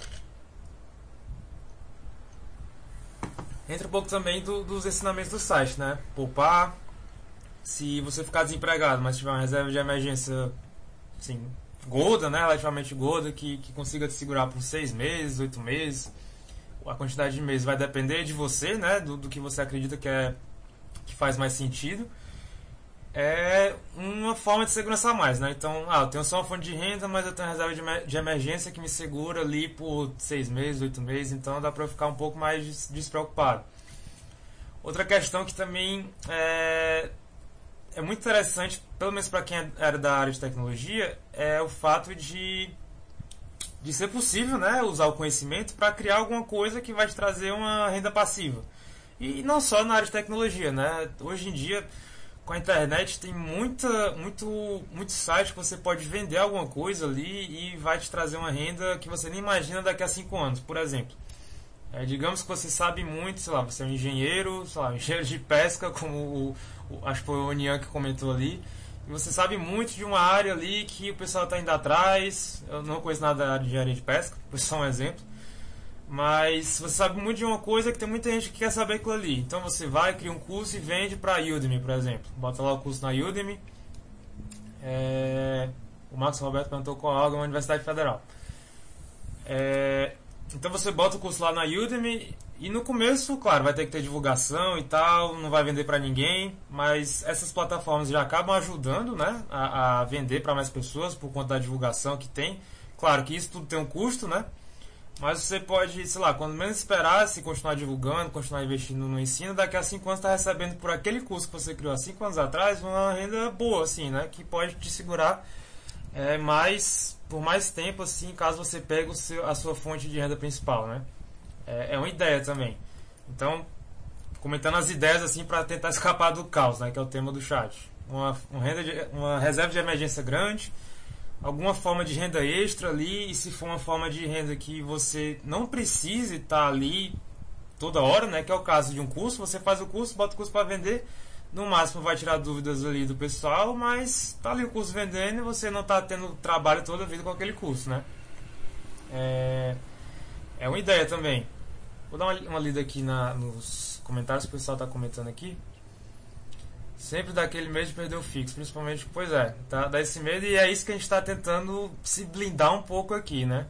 Entra um pouco também do, dos ensinamentos do site, né? Poupar. Se você ficar desempregado, mas tiver uma reserva de emergência, assim, gorda, né? Relativamente gorda, que, que consiga te segurar por seis meses, oito meses. A quantidade de meses vai depender de você, né? Do, do que você acredita que, é, que faz mais sentido. É uma forma de segurança a mais, né? Então, ah, eu tenho só uma fonte de renda, mas eu tenho uma reserva de, de emergência que me segura ali por seis meses, oito meses, então dá pra eu ficar um pouco mais des, despreocupado. Outra questão que também é, é muito interessante, pelo menos para quem era da área de tecnologia, é o fato de, de ser possível, né, usar o conhecimento para criar alguma coisa que vai te trazer uma renda passiva. E não só na área de tecnologia, né? Hoje em dia, com a internet, tem muita, muito, muito site que você pode vender alguma coisa ali e vai te trazer uma renda que você nem imagina daqui a cinco anos, por exemplo. É, digamos que você sabe muito, sei lá, você é um engenheiro, sei lá, um engenheiro de pesca, como o, o, acho que foi o Onian que comentou ali, e você sabe muito de uma área ali que o pessoal está indo atrás. Eu não conheço nada da área de engenharia de pesca, foi só um exemplo. Mas você sabe muito de uma coisa que tem muita gente que quer saber aquilo ali. Então você vai, cria um curso e vende para a Udemy, por exemplo. Bota lá o curso na Udemy. É... O Marcos Roberto perguntou qual órgão é a Universidade Federal. É... Então você bota o curso lá na Udemy e no começo, claro, vai ter que ter divulgação e tal, não vai vender para ninguém, mas essas plataformas já acabam ajudando, né, a, a vender para mais pessoas por conta da divulgação que tem. Claro que isso tudo tem um custo, né? Mas você pode, sei lá, quando menos esperar, se continuar divulgando, continuar investindo no ensino, daqui a cinco anos está recebendo por aquele curso que você criou há cinco anos atrás uma renda boa, assim, né? Que pode te segurar é, mais, por mais tempo, assim, caso você pegue o seu, a sua fonte de renda principal, né? É, é uma ideia também. Então, comentando as ideias, assim, para tentar escapar do caos, né? Que é o tema do chat. Uma, uma, renda de, uma reserva de emergência grande, alguma forma de renda extra ali, e se for uma forma de renda que você não precise estar ali toda hora, né, que é o caso de um curso, você faz o curso, bota o curso para vender, no máximo vai tirar dúvidas ali do pessoal, mas tá ali o curso vendendo e você não está tendo trabalho toda a vida com aquele curso, né? É, é uma ideia também. Vou dar uma, uma lida aqui na, nos comentários que o pessoal está comentando aqui. Sempre dá aquele medo de perder o fixo, principalmente, pois é, tá, dá esse medo e é isso que a gente está tentando se blindar um pouco aqui, né?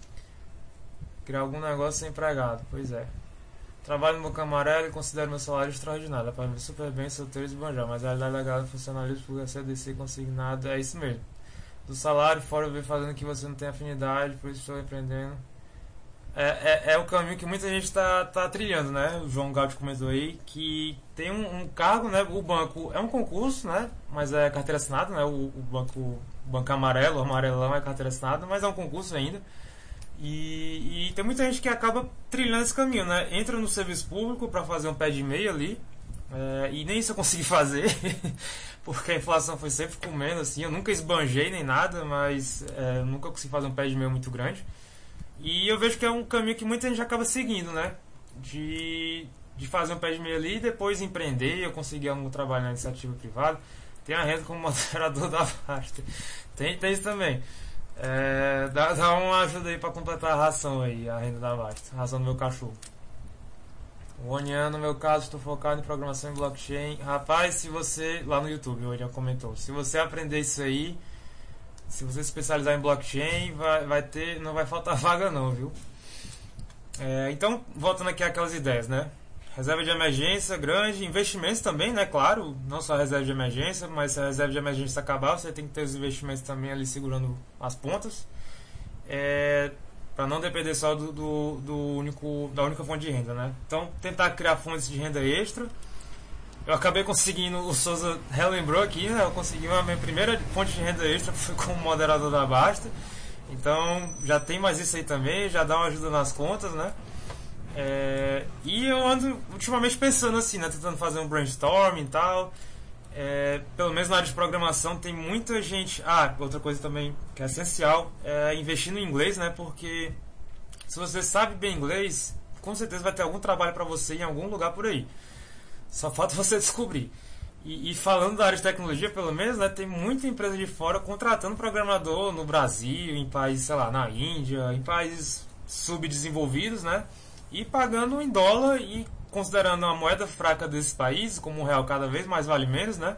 Criar algum negócio sem empregado, pois é. Trabalho no Banco Amarelo e considero meu salário extraordinário, dá para ver super bem solteiro e banjar, mas a realidade da galera funcionalismo por C D C consignado é isso mesmo. Do salário, fora eu ver fazendo que você não tem afinidade, por isso estou empreendendo. É, é, é o caminho que muita gente está tá trilhando, né? O João Gaudi comentou aí que tem um, um cargo, né? O banco é um concurso, né? Mas é carteira assinada, né? O, o banco, o banco amarelo, o amarelão é carteira assinada, mas é um concurso ainda. E, e tem muita gente que acaba trilhando esse caminho, né? Entra no serviço público para fazer um pé de meia ali, é, e nem isso eu consegui fazer, porque a inflação foi sempre comendo, assim. Eu nunca esbanjei nem nada, mas é, nunca consegui fazer um pé de meia muito grande. E eu vejo que é um caminho que muita gente acaba seguindo, né? De, de fazer um pé de meia ali e depois empreender. Eu consegui algum trabalho na iniciativa privada. Tem a renda como moderador da Basta. Tem, tem isso também. É, dá, dá uma ajuda aí pra completar a ração aí, a renda da Basta. A ração do meu cachorro. O Onian, no meu caso, estou focado em programação em blockchain. Rapaz, se você... Lá no YouTube, o Onian comentou. Se você aprender isso aí... Se você se especializar em blockchain, vai, vai ter, não vai faltar vaga não, viu? É, então, voltando aqui àquelas ideias, né? Reserva de emergência grande, investimentos também, né? Claro, não só reserva de emergência, mas se a reserva de emergência acabar, você tem que ter os investimentos também ali segurando as pontas. É, para não depender só do, do, do único, da única fonte de renda, né? Então, tentar criar fontes de renda extra. Eu acabei conseguindo, o Souza relembrou aqui, né? Eu consegui a minha primeira fonte de renda extra, foi como moderador da Basta. Então já tem mais isso aí também, já dá uma ajuda nas contas, né? É, e eu ando ultimamente pensando assim, né? Tentando fazer um brainstorming e tal. É, pelo menos na área de programação tem muita gente. Ah, outra coisa também que é essencial é investir no inglês, né? Porque se você sabe bem inglês, com certeza vai ter algum trabalho para você em algum lugar por aí. Só falta você descobrir. E, e falando da área de tecnologia, pelo menos, né, tem muita empresa de fora contratando programador no Brasil, em países, sei lá, na Índia, em países subdesenvolvidos, né? E pagando em dólar e considerando a moeda fraca desses países, como o real cada vez mais vale menos, né?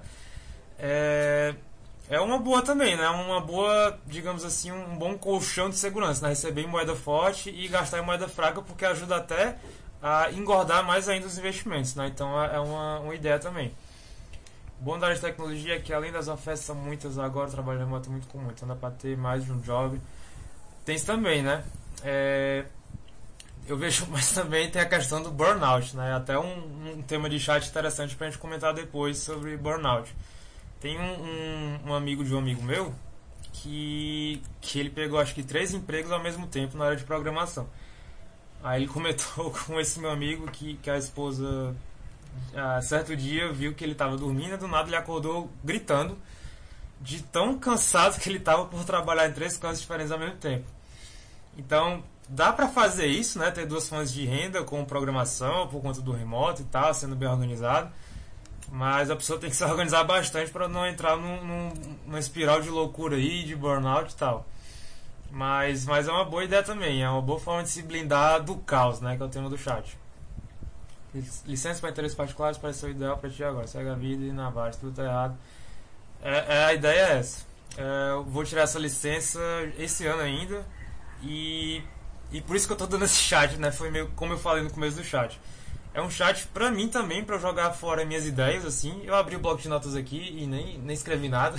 É, é uma boa também, né? Uma boa, digamos assim, um bom colchão de segurança, né? Receber em moeda forte e gastar em moeda fraca, porque ajuda até a engordar mais ainda os investimentos, né? Então é uma, uma ideia também. O bom da área de tecnologia é que além das ofertas são muitas agora, o trabalho remoto é muito comum, então dá para ter mais de um job. Tem isso também, né? É, eu vejo, mas também tem a questão do burnout, né? Até um, um tema de chat interessante pra gente comentar depois sobre burnout. Tem um, um, um amigo de um amigo meu que, que ele pegou acho que três empregos ao mesmo tempo na área de programação. Aí ele comentou com esse meu amigo que, que a esposa, ah, certo dia, viu que ele estava dormindo e do nada ele acordou gritando de tão cansado que ele estava por trabalhar em três cantos diferentes ao mesmo tempo. Então, dá pra fazer isso, né? Ter duas fontes de renda com programação, por conta do remoto e tal, sendo bem organizado. Mas a pessoa tem que se organizar bastante para não entrar num, num, numa espiral de loucura aí, de burnout e tal. Mas, mas é uma boa ideia também, é uma boa forma de se blindar do caos, né? Que é o tema do chat. Licença para interesses particulares parece ser o ideal para ti agora. Segue a vida e na base, tudo tá errado. É, é, a ideia é essa. É, eu vou tirar essa licença esse ano ainda. E, e por isso que eu tô dando esse chat, né? Foi meio como eu falei no começo do chat. É um chat pra mim também, pra eu jogar fora minhas ideias, assim. Eu abri o bloco de notas aqui e nem, nem escrevi nada.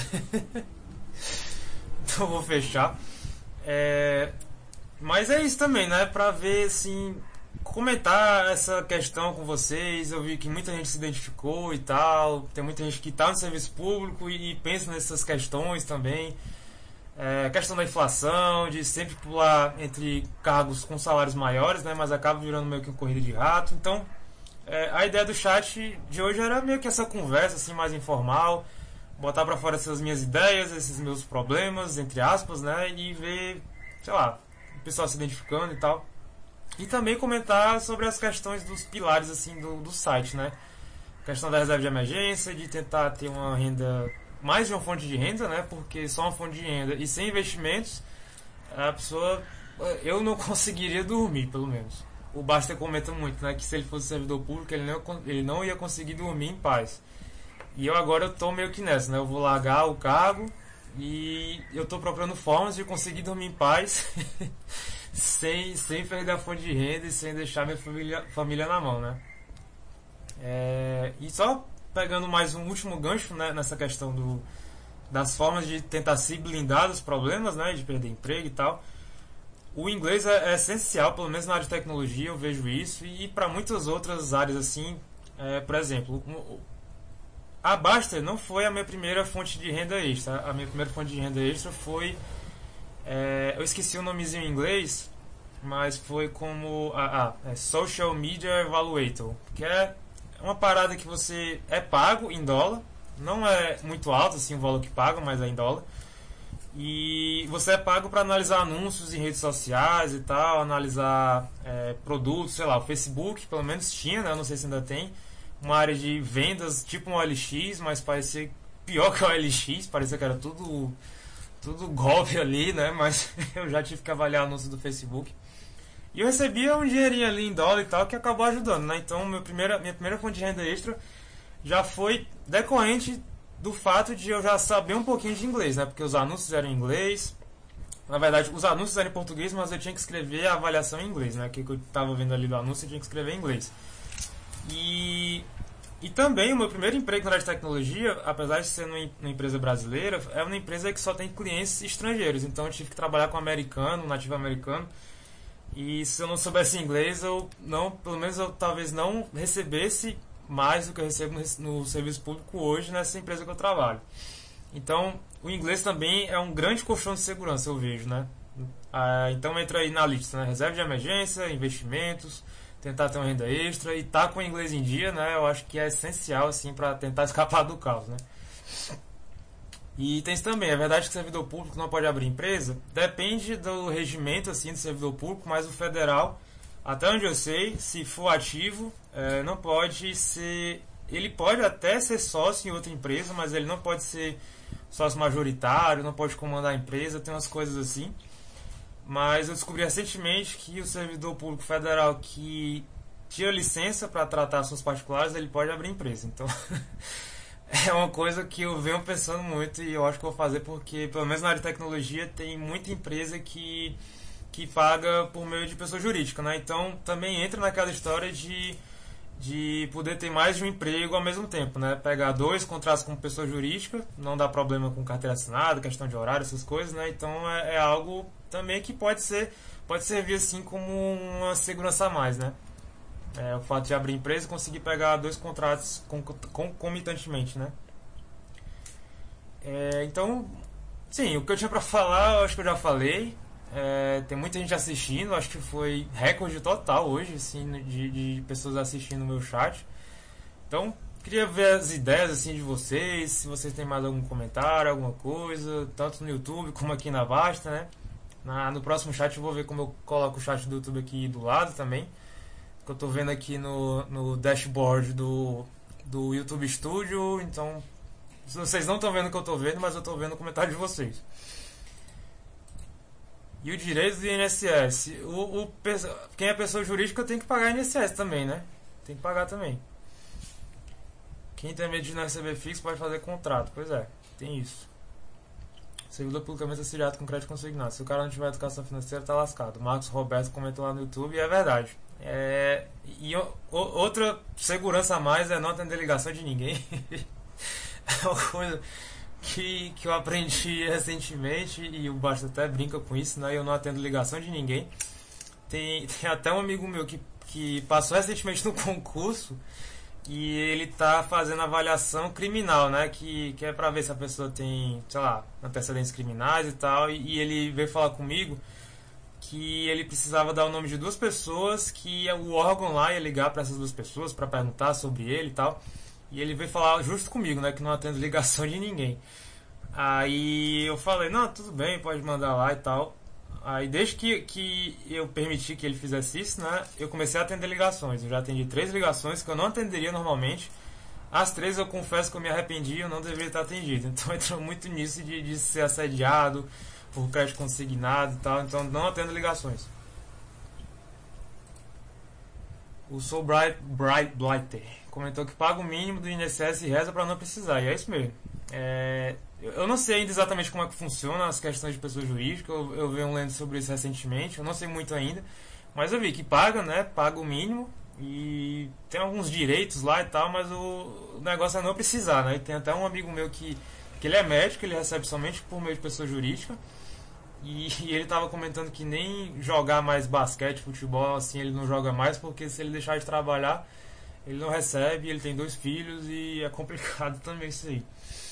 Então eu vou fechar. É, mas é isso também, né? Pra ver, assim, comentar essa questão com vocês. Eu vi que muita gente se identificou e tal. Tem muita gente que tá no serviço público e, e pensa nessas questões também. É, questão da inflação, de sempre pular entre cargos com salários maiores, né, mas acaba virando meio que uma corrida de rato. Então, é, a ideia do chat de hoje era meio que essa conversa assim, mais informal, botar pra fora essas minhas ideias, esses meus problemas, entre aspas, né, e ver, sei lá, o pessoal se identificando e tal. E também comentar sobre as questões dos pilares assim do, do site, né, a questão da reserva de emergência, de tentar ter uma renda, mais de uma fonte de renda, né? Porque só uma fonte de renda e sem investimentos, a pessoa, eu não conseguiria dormir, pelo menos. O Baster comenta muito, né? Que se ele fosse servidor público, ele não, ele não ia conseguir dormir em paz. E eu agora eu tô meio que nessa, né? Eu vou largar o cargo e eu tô procurando formas de conseguir dormir em paz sem, sem perder a fonte de renda e sem deixar minha família, família na mão, né? É, e só pegando mais um último gancho, né, nessa questão do, das formas de tentar se blindar dos problemas, né, de perder emprego e tal. O inglês é, é essencial, pelo menos na área de tecnologia eu vejo isso, e, e para muitas outras áreas assim, é, por exemplo, a Baster não foi a minha primeira fonte de renda extra. A minha primeira fonte de renda extra foi, é, eu esqueci o nomezinho em inglês, mas foi como a, a é Social Media Evaluator, que é uma parada que você é pago em dólar, não é muito alto assim o valor que paga, mas é em dólar. E você é pago para analisar anúncios em redes sociais e tal, analisar é, produtos, sei lá, o Facebook pelo menos tinha, né? Eu não sei se ainda tem, uma área de vendas tipo um O L X, mas parecia pior que o O L X, parecia que era tudo, tudo golpe ali, né? Mas eu já tive que avaliar anúncios do Facebook. E eu recebia um dinheirinho ali em dólar e tal, que acabou ajudando, né? Então, meu primeira, minha primeira fonte de renda extra já foi decorrente do fato de eu já saber um pouquinho de inglês, né? Porque os anúncios eram em inglês. Na verdade, os anúncios eram em português, mas eu tinha que escrever a avaliação em inglês, né? O que eu tava vendo ali do anúncio, eu tinha que escrever em inglês. E, e também, o meu primeiro emprego na área de tecnologia, apesar de ser numa, numa empresa brasileira, é uma empresa que só tem clientes estrangeiros. Então, eu tive que trabalhar com americano, um nativo americano. E se eu não soubesse inglês, eu não, pelo menos eu talvez não recebesse mais do que eu recebo no, no serviço público hoje nessa empresa que eu trabalho. Então, o inglês também é um grande colchão de segurança, eu vejo, né? Ah, então entra aí na lista, né? Reserva de emergência, investimentos, tentar ter uma renda extra e tá com o inglês em dia, né? Eu acho que é essencial, assim, para tentar escapar do caos, né? E tem isso também, é verdade que o servidor público não pode abrir empresa? Depende do regimento, assim, do servidor público, mas o federal, até onde eu sei, se for ativo, é, não pode ser... Ele pode até ser sócio em outra empresa, mas ele não pode ser sócio majoritário, não pode comandar a empresa, tem umas coisas assim. Mas eu descobri recentemente que o servidor público federal que tira licença para tratar assuntos particulares, ele pode abrir empresa. Então, é uma coisa que eu venho pensando muito e eu acho que vou fazer porque, pelo menos na área de tecnologia, tem muita empresa que, que paga por meio de pessoa jurídica, né? Então, também entra naquela história de, de poder ter mais de um emprego ao mesmo tempo, né? Pegar dois contratos com pessoa jurídica, não dá problema com carteira assinada, questão de horário, essas coisas, né? Então, é, é algo também que pode ser pode servir assim como uma segurança a mais, né? É, o fato de abrir empresa e conseguir pegar dois contratos concomitantemente, né? É, então, sim, o que eu tinha pra falar, eu acho que eu já falei. É, tem muita gente assistindo, acho que foi recorde total hoje, assim, de, de pessoas assistindo o meu chat. Então, queria ver as ideias assim de vocês, se vocês têm mais algum comentário, alguma coisa, tanto no YouTube como aqui na Basta, né? Na, no próximo chat eu vou ver como eu coloco o chat do YouTube aqui do lado também. Que eu tô vendo aqui no, no dashboard do, do YouTube Studio. Então, vocês não estão vendo o que eu tô vendo, mas eu tô vendo o comentário de vocês. E o direito do I N S S. O, o, quem é pessoa jurídica tem que pagar I N S S também, né? Tem que pagar também. Quem tem medo de não receber fixo pode fazer contrato. Pois é, tem isso. Servidor publicamente assediado com crédito consignado. Se o cara não tiver educação financeira, tá lascado. Marcos Roberto comentou lá no YouTube e é verdade. É, e o, outra segurança a mais é não atender ligação de ninguém. É uma coisa que, que eu aprendi recentemente e o Basta até brinca com isso, né? Eu não atendo ligação de ninguém. Tem, tem até um amigo meu que, que passou recentemente no concurso e ele tá fazendo avaliação criminal, né? Que, que é pra ver se a pessoa tem, sei lá, antecedentes criminais e tal. E, e ele veio falar comigo que ele precisava dar o nome de duas pessoas, que o órgão lá ia ligar para essas duas pessoas para perguntar sobre ele e tal. E ele veio falar justo comigo, né? Que não atendo ligação de ninguém. Aí eu falei, não, tudo bem, pode mandar lá e tal. Aí desde que, que eu permiti que ele fizesse isso, né, eu comecei a atender ligações. Eu já atendi três ligações que eu não atenderia normalmente. As três eu confesso que eu me arrependi, eu não deveria ter atendido. Então entrou muito nisso de, de ser assediado por crédito consignado e tal. Então não atendo ligações. O Soul Bright, Bright Blighter comentou que paga o mínimo do I N S S e reza para não precisar. E é isso mesmo. É... Eu não sei ainda exatamente como é que funciona as questões de pessoa jurídica, eu, eu venho lendo sobre isso recentemente, eu não sei muito ainda, mas eu vi que paga, né, paga o mínimo e tem alguns direitos lá e tal, mas o, o negócio é não precisar, né, e tem até um amigo meu que, que ele é médico, ele recebe somente por meio de pessoa jurídica e, e ele estava comentando que nem jogar mais basquete, futebol, assim, ele não joga mais, porque se ele deixar de trabalhar, ele não recebe, ele tem dois filhos e é complicado também isso aí.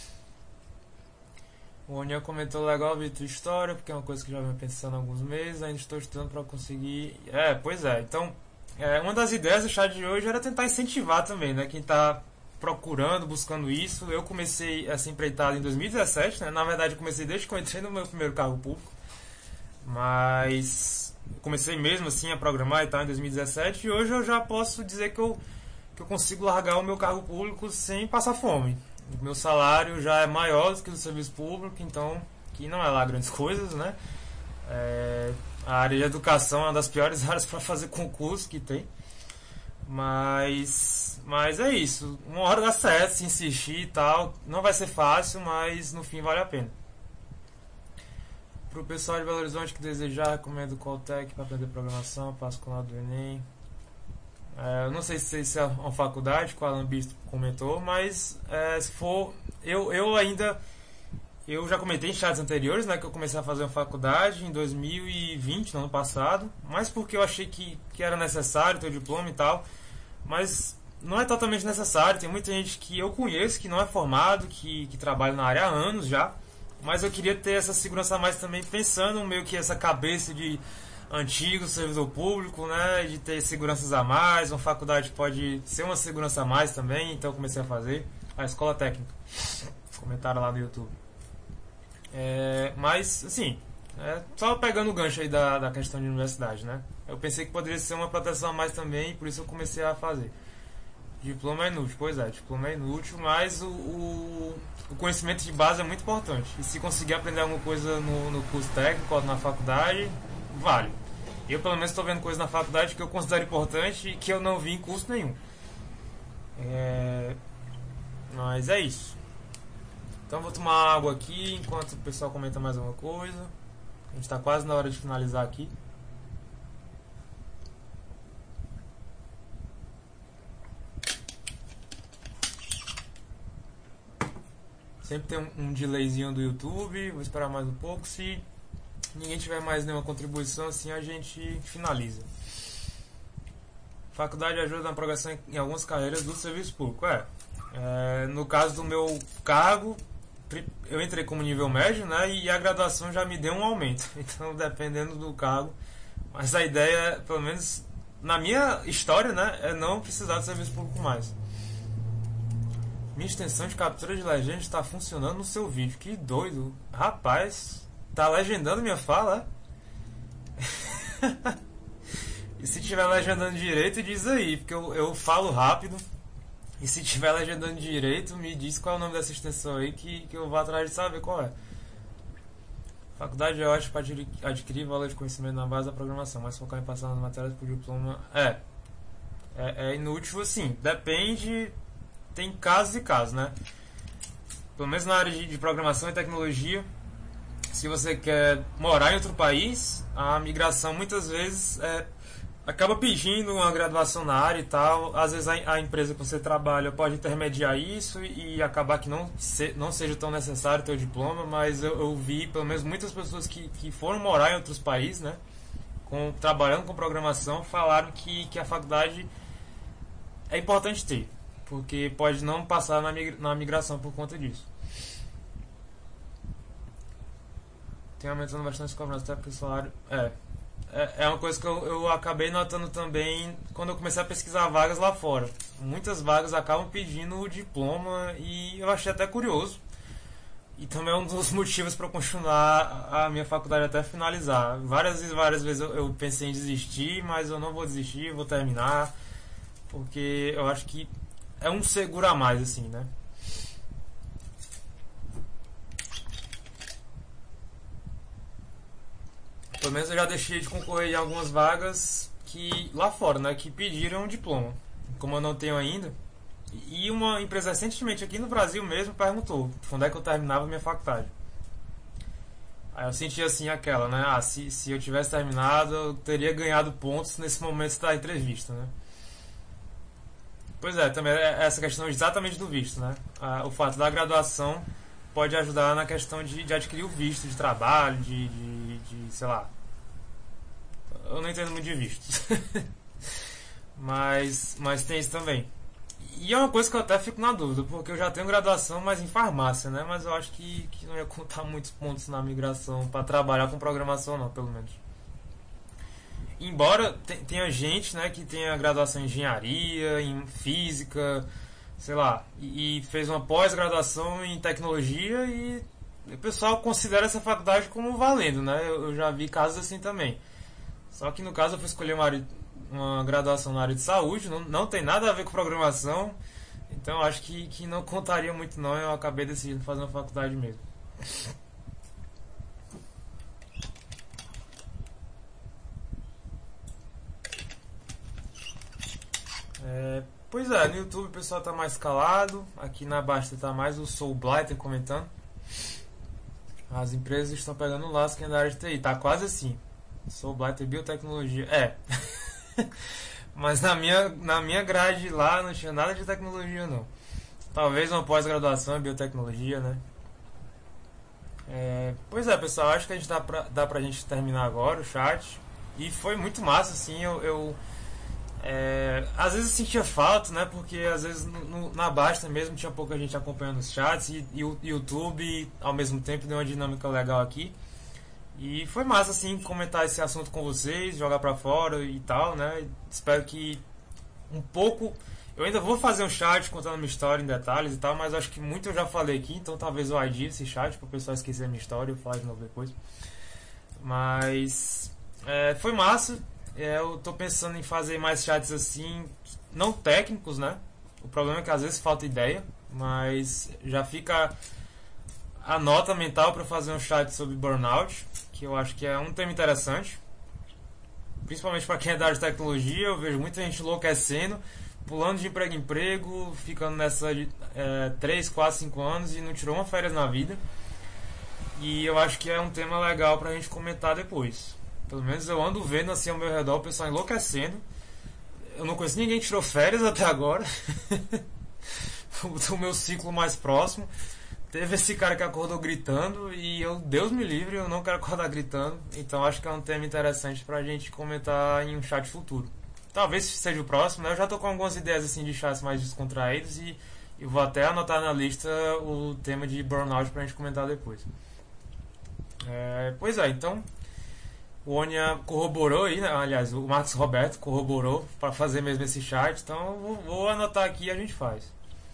O Oniel comentou legal, vi tua história, porque é uma coisa que já venho pensando há alguns meses, ainda estou estudando para conseguir... É, pois é, então, é, uma das ideias do chat de hoje era tentar incentivar também, né, quem está procurando, buscando isso. Eu comecei essa empreitada em dois mil e dezessete, né, na verdade eu comecei desde que eu entrei no meu primeiro cargo público, mas comecei mesmo assim a programar e tal em dois mil e dezessete, e hoje eu já posso dizer que eu, que eu consigo largar o meu cargo público sem passar fome. O meu salário já é maior do que o do serviço público, então, que não é lá grandes coisas, né? É, a área de educação é uma das piores áreas para fazer concurso que tem. Mas, mas é isso. Uma hora dá certo, se insistir e tal. Não vai ser fácil, mas no fim vale a pena. Para o pessoal de Belo Horizonte que desejar, recomendo o Qualtech para aprender programação, passo com o lado do Enem. É, eu não sei se isso é uma faculdade, que o Alan Bispo comentou, mas é, se for, eu, eu ainda, eu já comentei em chats anteriores, né, que eu comecei a fazer uma faculdade em dois mil e vinte, no ano passado, mas porque eu achei que, que era necessário ter o diploma e tal, mas não é totalmente necessário. Tem muita gente que eu conheço que não é formado, que, que trabalha na área há anos já, mas eu queria ter essa segurança a mais também, pensando meio que essa cabeça de antigo, servidor público, né? De ter seguranças a mais, uma faculdade pode ser uma segurança a mais também, então eu comecei a fazer. A escola técnica. Comentaram lá no YouTube. É, mas, assim, é, só pegando o gancho aí da, da questão de universidade, né? Eu pensei que poderia ser uma proteção a mais também, por isso eu comecei a fazer. Diploma é inútil, pois é, diploma é inútil, mas o, o, o conhecimento de base é muito importante. E se conseguir aprender alguma coisa no, no curso técnico ou na faculdade, vale. Eu pelo menos estou vendo coisas na faculdade que eu considero importante e que eu não vi em curso nenhum. É, mas é isso. Então vou tomar água aqui enquanto o pessoal comenta mais alguma coisa. A gente está quase na hora de finalizar aqui. Sempre tem um, um delayzinho do YouTube. Vou esperar mais um pouco. Se ninguém tiver mais nenhuma contribuição, assim a gente finaliza. Faculdade ajuda na progressão em, em algumas carreiras do serviço público. É, é, no caso do meu cargo, eu entrei como nível médio, né? E a graduação já me deu um aumento. Então, dependendo do cargo. Mas a ideia, pelo menos na minha história, né? É não precisar de serviço público mais. Minha extensão de captura de legenda está funcionando no seu vídeo. Que doido. Rapaz, tá legendando minha fala? E se tiver legendando direito, diz aí. Porque eu, eu falo rápido. E se tiver legendando direito, me diz qual é o nome dessa extensão aí, que, que eu vou atrás de saber qual é. Faculdade é ótima para adquirir, adquirir valor de conhecimento na base da programação, mas focar em passar nas matérias por diploma é, é, é inútil, assim. Depende, tem casos e casos, né? Pelo menos na área de, de programação e tecnologia, se você quer morar em outro país, a migração muitas vezes é, acaba pedindo uma graduação na área e tal. Às vezes a, a empresa que você trabalha pode intermediar isso e, e acabar que não, se, não seja tão necessário ter o diploma, mas eu, eu vi pelo menos muitas pessoas que, que foram morar em outros países, né, com, trabalhando com programação, falaram que, que a faculdade é importante ter, porque pode não passar na, migra, na migração por conta disso. Tem aumentando bastante os cobranças, até porque o salário... É, é uma coisa que eu, eu acabei notando também quando eu comecei a pesquisar vagas lá fora. Muitas vagas acabam pedindo o diploma e eu achei até curioso. E também é um dos motivos para eu continuar a minha faculdade até finalizar. Várias vezes, várias vezes eu, eu pensei em desistir, mas eu não vou desistir, vou terminar. Porque eu acho que é um seguro a mais, assim, né? Pelo menos eu já deixei de concorrer em algumas vagas que lá fora, né, que pediram um diploma. Como eu não tenho ainda. E uma empresa recentemente aqui no Brasil mesmo perguntou quando é que eu terminava a minha faculdade. Aí eu senti assim aquela, né? Ah, se, se eu tivesse terminado, eu teria ganhado pontos nesse momento da entrevista, né? Pois é, também é essa questão exatamente do visto, né? Ah, o fato da graduação pode ajudar na questão de, de adquirir o visto de trabalho, de, de, de sei lá. Eu não entendo muito de vistos. mas, mas tem isso também. E é uma coisa que eu até fico na dúvida, porque eu já tenho graduação, mas em farmácia, né? Mas eu acho que, que não ia contar muitos pontos na migração para trabalhar com programação, não, pelo menos. Embora tenha gente, né, que tenha graduação em engenharia, em física, sei lá, e, e fez uma pós-graduação em tecnologia e o pessoal considera essa faculdade como valendo, né? Eu, eu já vi casos assim também. Só que no caso eu fui escolher uma, área, uma graduação na área de saúde, não, não tem nada a ver com programação, então acho que, que não contaria muito não, eu acabei decidindo fazer uma faculdade mesmo. É, pois é, no YouTube o pessoal tá mais calado, aqui na Basta tá mais o Soul Blighter comentando. As empresas estão pegando o lasco da área de T I, tá quase assim. Soul Blighter biotecnologia, é. Mas na minha, na minha grade lá não tinha nada de tecnologia não. Talvez uma pós-graduação em biotecnologia, né? É, pois é, pessoal, acho que a gente dá pra, dá pra gente terminar agora o chat. E foi muito massa, assim, eu... eu É, às vezes eu sentia falta, né? Porque às vezes no, no, na Basta mesmo tinha pouca gente acompanhando os chats e, e o YouTube ao mesmo tempo deu uma dinâmica legal aqui. E foi massa, assim, comentar esse assunto com vocês, jogar pra fora e tal, né? Espero que um pouco... Eu ainda vou fazer um chat contando minha história em detalhes e tal, mas acho que muito eu já falei aqui, então talvez eu adie esse chat para o pessoal esquecer a minha história e eu falar de novo depois. Mas é, foi massa. É, eu tô pensando em fazer mais chats assim, não técnicos, né? O problema é que às vezes falta ideia, mas já fica a nota mental para fazer um chat sobre burnout, que eu acho que é um tema interessante. Principalmente para quem é da área de tecnologia, eu vejo muita gente enlouquecendo, pulando de emprego em emprego, ficando nessa é, três, quatro, cinco anos e não tirou uma férias na vida. E eu acho que é um tema legal pra gente comentar depois. Pelo menos eu ando vendo assim ao meu redor o pessoal enlouquecendo. Eu não conheço ninguém que tirou férias até agora. O meu ciclo mais próximo teve esse cara que acordou gritando e eu, Deus me livre, eu não quero acordar gritando. Então acho que é um tema interessante pra gente comentar em um chat futuro. Talvez seja o próximo, né? Eu já tô com algumas ideias assim de chats mais descontraídos e, e vou até anotar na lista o tema de burnout pra gente comentar depois. É, pois é, então o Onia corroborou aí, né? Aliás, o Marcos Roberto corroborou para fazer mesmo esse chat, então eu vou, vou anotar aqui e a gente faz.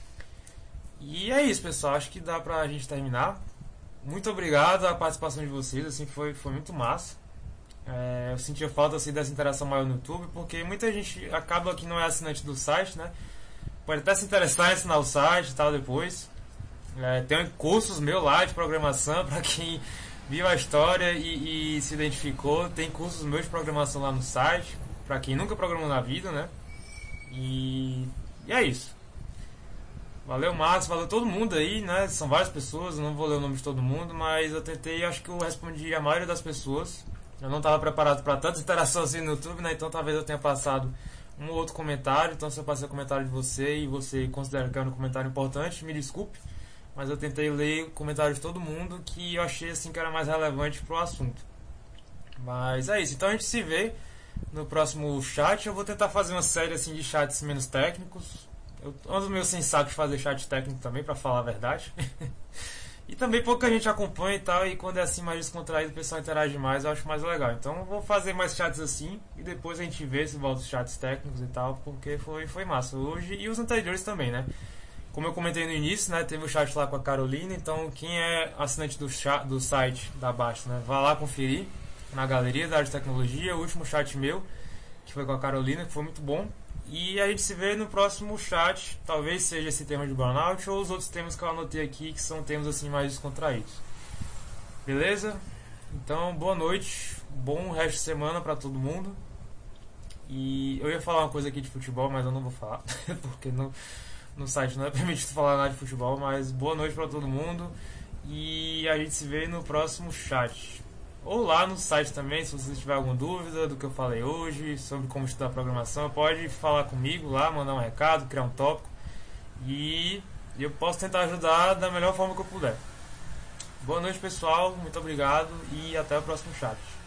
E é isso, pessoal, acho que dá pra gente terminar. Muito obrigado a participação de vocês, assim, foi, foi muito massa. É, eu sentia falta assim, dessa interação maior no YouTube, porque muita gente acaba que não é assinante do site, né? Pode até se interessar em assinar o site e tal depois. É, tem cursos meus lá de programação para quem viu a história e, e se identificou. Tem cursos meus de programação lá no site, para quem nunca programou na vida, né? E, e é isso. Valeu, Márcio, valeu todo mundo aí, né? São várias pessoas, eu não vou ler o nome de todo mundo, mas eu tentei, acho que eu respondi a maioria das pessoas. Eu não estava preparado para tanta interação assim no YouTube, né? Então talvez eu tenha passado um ou outro comentário. Então se eu passei o comentário de você e você considera que é um comentário importante, me desculpe. Mas eu tentei ler o comentário de todo mundo que eu achei assim que era mais relevante pro assunto. Mas é isso, então a gente se vê no próximo chat. Eu vou tentar fazer uma série assim de chats menos técnicos. Eu ando meio sem saco de fazer chat técnico também, pra falar a verdade. E também pouca gente acompanha e tal, e quando é assim mais descontraído o pessoal interage mais, eu acho mais legal. Então eu vou fazer mais chats assim, e depois a gente vê se volta os chats técnicos e tal, porque foi, foi massa hoje, e os anteriores também, né? Como eu comentei no início, né, teve o chat lá com a Carolina, então quem é assinante do, chat, do site da Basta, né, vá lá conferir na galeria da área de tecnologia, o último chat meu, que foi com a Carolina, que foi muito bom. E a gente se vê no próximo chat. Talvez seja esse tema de burnout ou os outros temas que eu anotei aqui, que são temas assim mais descontraídos. Beleza? Então, boa noite, bom resto de semana pra todo mundo. E eu ia falar uma coisa aqui de futebol, mas eu não vou falar, porque no, no site não é permitido falar nada de futebol. Mas boa noite pra todo mundo e a gente se vê no próximo chat. Ou lá no site também, se você tiver alguma dúvida do que eu falei hoje, sobre como estudar programação, pode falar comigo lá, mandar um recado, criar um tópico. E eu posso tentar ajudar da melhor forma que eu puder. Boa noite, pessoal, muito obrigado e até o próximo chat.